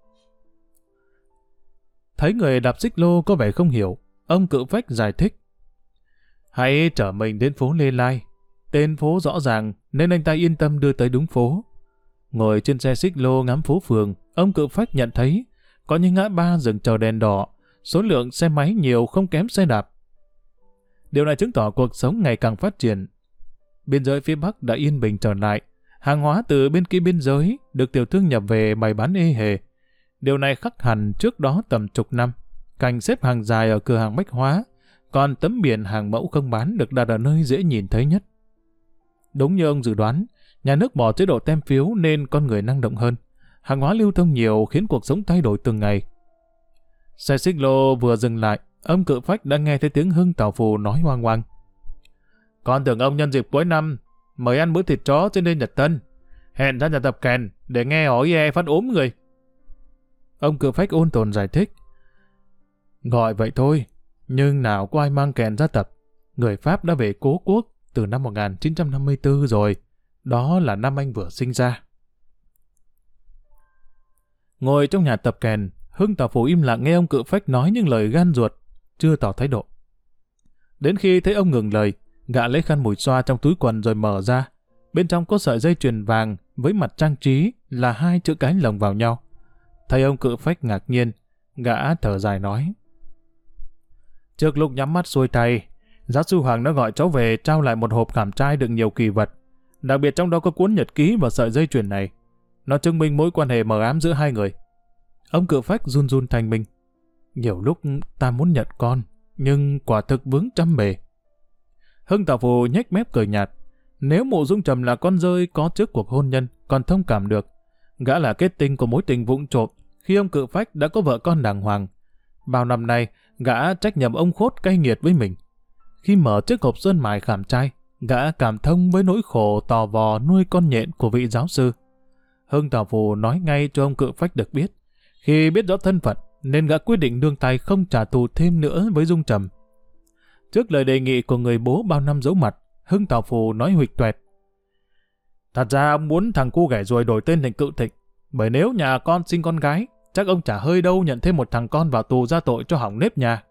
Thấy người đạp xích lô có vẻ không hiểu, ông Cự Phách giải thích: "Hãy chở mình đến phố Lê Lai. Tên phố rõ ràng nên anh ta yên tâm đưa tới đúng phố." Ngồi trên xe xích lô ngắm phố phường, ông Cự Phách nhận thấy có những ngã ba dừng chờ đèn đỏ, số lượng xe máy nhiều không kém xe đạp. Điều này chứng tỏ cuộc sống ngày càng phát triển. Biên giới phía Bắc đã yên bình trở lại, hàng hóa từ bên kia biên giới được tiểu thương nhập về bày bán ê hề. Điều này khác hẳn trước đó tầm chục năm, cảnh xếp hàng dài ở cửa hàng bách hóa, còn tấm biển hàng mẫu không bán được đặt ở nơi dễ nhìn thấy nhất. Đúng như ông dự đoán, nhà nước bỏ chế độ tem phiếu nên con người năng động hơn. Hàng hóa lưu thông nhiều khiến cuộc sống thay đổi từng ngày. Xe xích lô vừa dừng lại, ông Cự Phách đã nghe thấy tiếng Hưng Tảo Phù nói hoang hoang: "Con tưởng ông nhân dịp cuối năm mời ăn bữa thịt chó trên đêm Nhật Tân, hẹn ra nhà tập kèn để nghe hỏi e phát ốm người." Ông Cự Phách ôn tồn giải thích: "Gọi vậy thôi, nhưng nào có ai mang kèn ra tập. Người Pháp đã về cố quốc từ năm một nghìn chín trăm năm mươi tư rồi, đó là năm anh vừa sinh ra." Ngồi trong nhà tập kèn, Hưng Tảo Phù im lặng nghe ông Cự Phách nói những lời gan ruột, chưa tỏ thái độ. Đến khi thấy ông ngừng lời, gã lấy khăn mùi xoa trong túi quần rồi mở ra. Bên trong có sợi dây chuyền vàng với mặt trang trí là hai chữ cái lồng vào nhau. Thấy ông Cự Phách ngạc nhiên, gã thở dài nói: "Trước lúc nhắm mắt xuôi tay, giáo sư Hoàng đã gọi cháu về trao lại một hộp khảm trai đựng nhiều kỳ vật. Đặc biệt trong đó có cuốn nhật ký và sợi dây chuyền này. Nó chứng minh mối quan hệ mờ ám giữa hai người." Ông Cự Phách run run thanh minh: "Nhiều lúc ta muốn nhận con, nhưng quả thực vướng trăm bề." Hưng Tảo Phù nhếch mép cười nhạt: Nếu Mộ Dung Trầm là con rơi có trước cuộc hôn nhân, còn thông cảm được. Gã là kết tinh của mối tình vụng trộm khi ông Cự Phách đã có vợ con đàng hoàng. Bao năm nay, gã trách nhầm ông Khốt cay nghiệt với mình. Khi mở chiếc hộp sơn mài khảm trai, gã cảm thông với nỗi khổ tò vò nuôi con nhện của vị giáo sư. Hưng Tảo Phù nói ngay cho ông Cự Phách được biết. Khi biết rõ thân phận, nên gã quyết định nương tay không trả thù thêm nữa với Dung Trầm. Trước lời đề nghị của người bố bao năm giấu mặt, Hưng Tảo Phù nói huỵch toẹt: "Thật ra ông muốn thằng cu ghẻ ruồi đổi tên thành Cự Thịnh, bởi nếu nhà con sinh con gái, chắc ông chả hơi đâu nhận thêm một thằng con vào tù ra tội cho hỏng nếp nhà."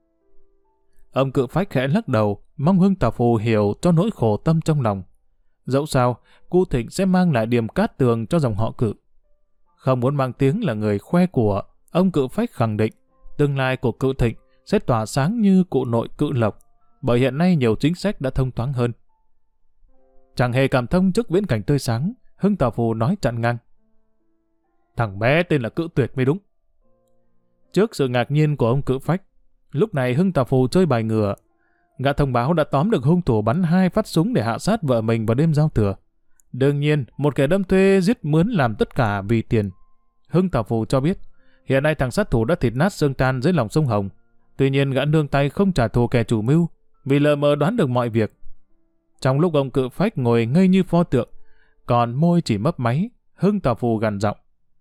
Ông Cự Phách khẽ lắc đầu, mong Hưng Tảo Phù hiểu cho nỗi khổ tâm trong lòng. Dẫu sao, cu Thịnh sẽ mang lại điểm cát tường cho dòng họ Cự. Không muốn mang tiếng là người khoe của, ông Cự Phách khẳng định tương lai của Cự Thịnh sẽ tỏa sáng như cụ nội Cự Lộc, bởi hiện nay nhiều chính sách đã thông thoáng hơn. Chẳng hề cảm thông trước viễn cảnh tươi sáng, Hưng Tảo Phù nói chặn ngang: "Thằng bé tên là Cự Tuyệt mới đúng." Trước sự ngạc nhiên của ông Cự Phách, lúc này Hưng Tảo Phù chơi bài ngửa. Gã thông báo đã tóm được hung thủ bắn hai phát súng để hạ sát vợ mình vào đêm giao thừa. Đương nhiên, một kẻ đâm thuê giết mướn làm tất cả vì tiền. Hưng Tảo Phù cho biết, hiện nay thằng sát thủ đã thịt nát xương tan dưới lòng sông Hồng. Tuy nhiên gã nương tay không trả thù kẻ chủ mưu, vì lờ mờ đoán được mọi việc. Trong lúc ông Cự Phách ngồi ngây như pho tượng, còn môi chỉ mấp máy, Hưng Tảo Phù gằn giọng: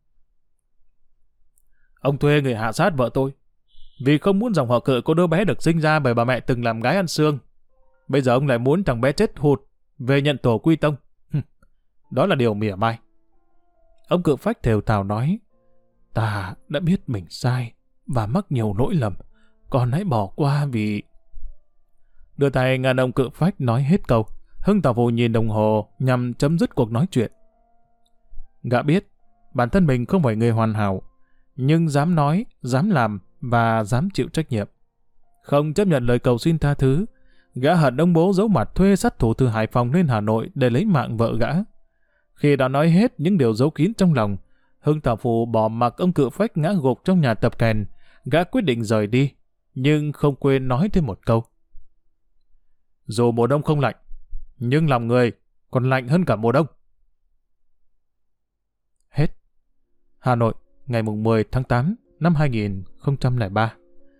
"Ông thuê người hạ sát vợ tôi, vì không muốn dòng họ Cự có đứa bé được sinh ra bởi bà mẹ từng làm gái ăn xương. Bây giờ ông lại muốn thằng bé chết hụt về nhận tổ quy tông. Đó là điều mỉa mai." Ông Cự Phách thều thào nói: "Ta đã biết mình sai và mắc nhiều lỗi lầm, còn hãy bỏ qua vì..." Đưa tay ngăn ông Cự Phách nói hết câu, Hưng Tảo Phù nhìn đồng hồ nhằm chấm dứt cuộc nói chuyện. Gã biết bản thân mình không phải người hoàn hảo, nhưng dám nói, dám làm và dám chịu trách nhiệm. Không chấp nhận lời cầu xin tha thứ, gã hận ông bố giấu mặt thuê sát thủ từ Hải Phòng lên Hà Nội để lấy mạng vợ gã. Khi đã nói hết những điều giấu kín trong lòng, Hưng Thọ Phù bỏ mặc ông cự phách ngã gục trong nhà tập kèn. Gã quyết định rời đi, nhưng không quên nói thêm một câu. Dù mùa đông không lạnh, nhưng lòng người còn lạnh hơn cả mùa đông. Hết. Hà Nội, ngày mười tháng tám năm hai nghìn không trăm lẻ ba.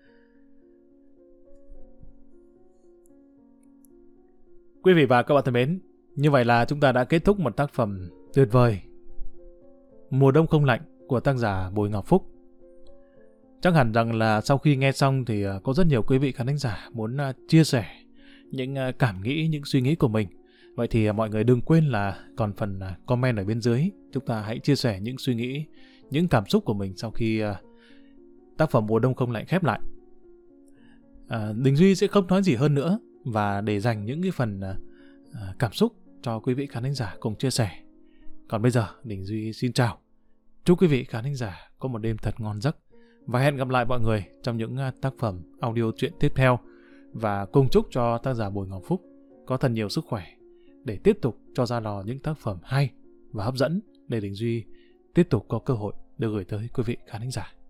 Quý vị và các bạn thân mến, như vậy là chúng ta đã kết thúc một tác phẩm tuyệt vời, Mùa đông không lạnh của tác giả Bùi Ngọc Phúc. Chắc hẳn rằng là sau khi nghe xong thì có rất nhiều quý vị khán thính giả muốn chia sẻ những cảm nghĩ, những suy nghĩ của mình. Vậy thì mọi người đừng quên là còn phần comment ở bên dưới, chúng ta hãy chia sẻ những suy nghĩ, những cảm xúc của mình sau khi tác phẩm Mùa đông không lạnh khép lại. À, Đình Duy sẽ không nói gì hơn nữa, và để dành những cái phần uh, cảm xúc cho quý vị khán thính giả cùng chia sẻ. Còn bây giờ, Đình Duy xin chào. Chúc quý vị khán thính giả có một đêm thật ngon giấc, và hẹn gặp lại mọi người trong những uh, tác phẩm audio truyện tiếp theo, và cùng chúc cho tác giả Bùi Ngọc Phúc có thật nhiều sức khỏe để tiếp tục cho ra lò những tác phẩm hay và hấp dẫn để Đình Duy tiếp tục có cơ hội được gửi tới quý vị khán thính giả.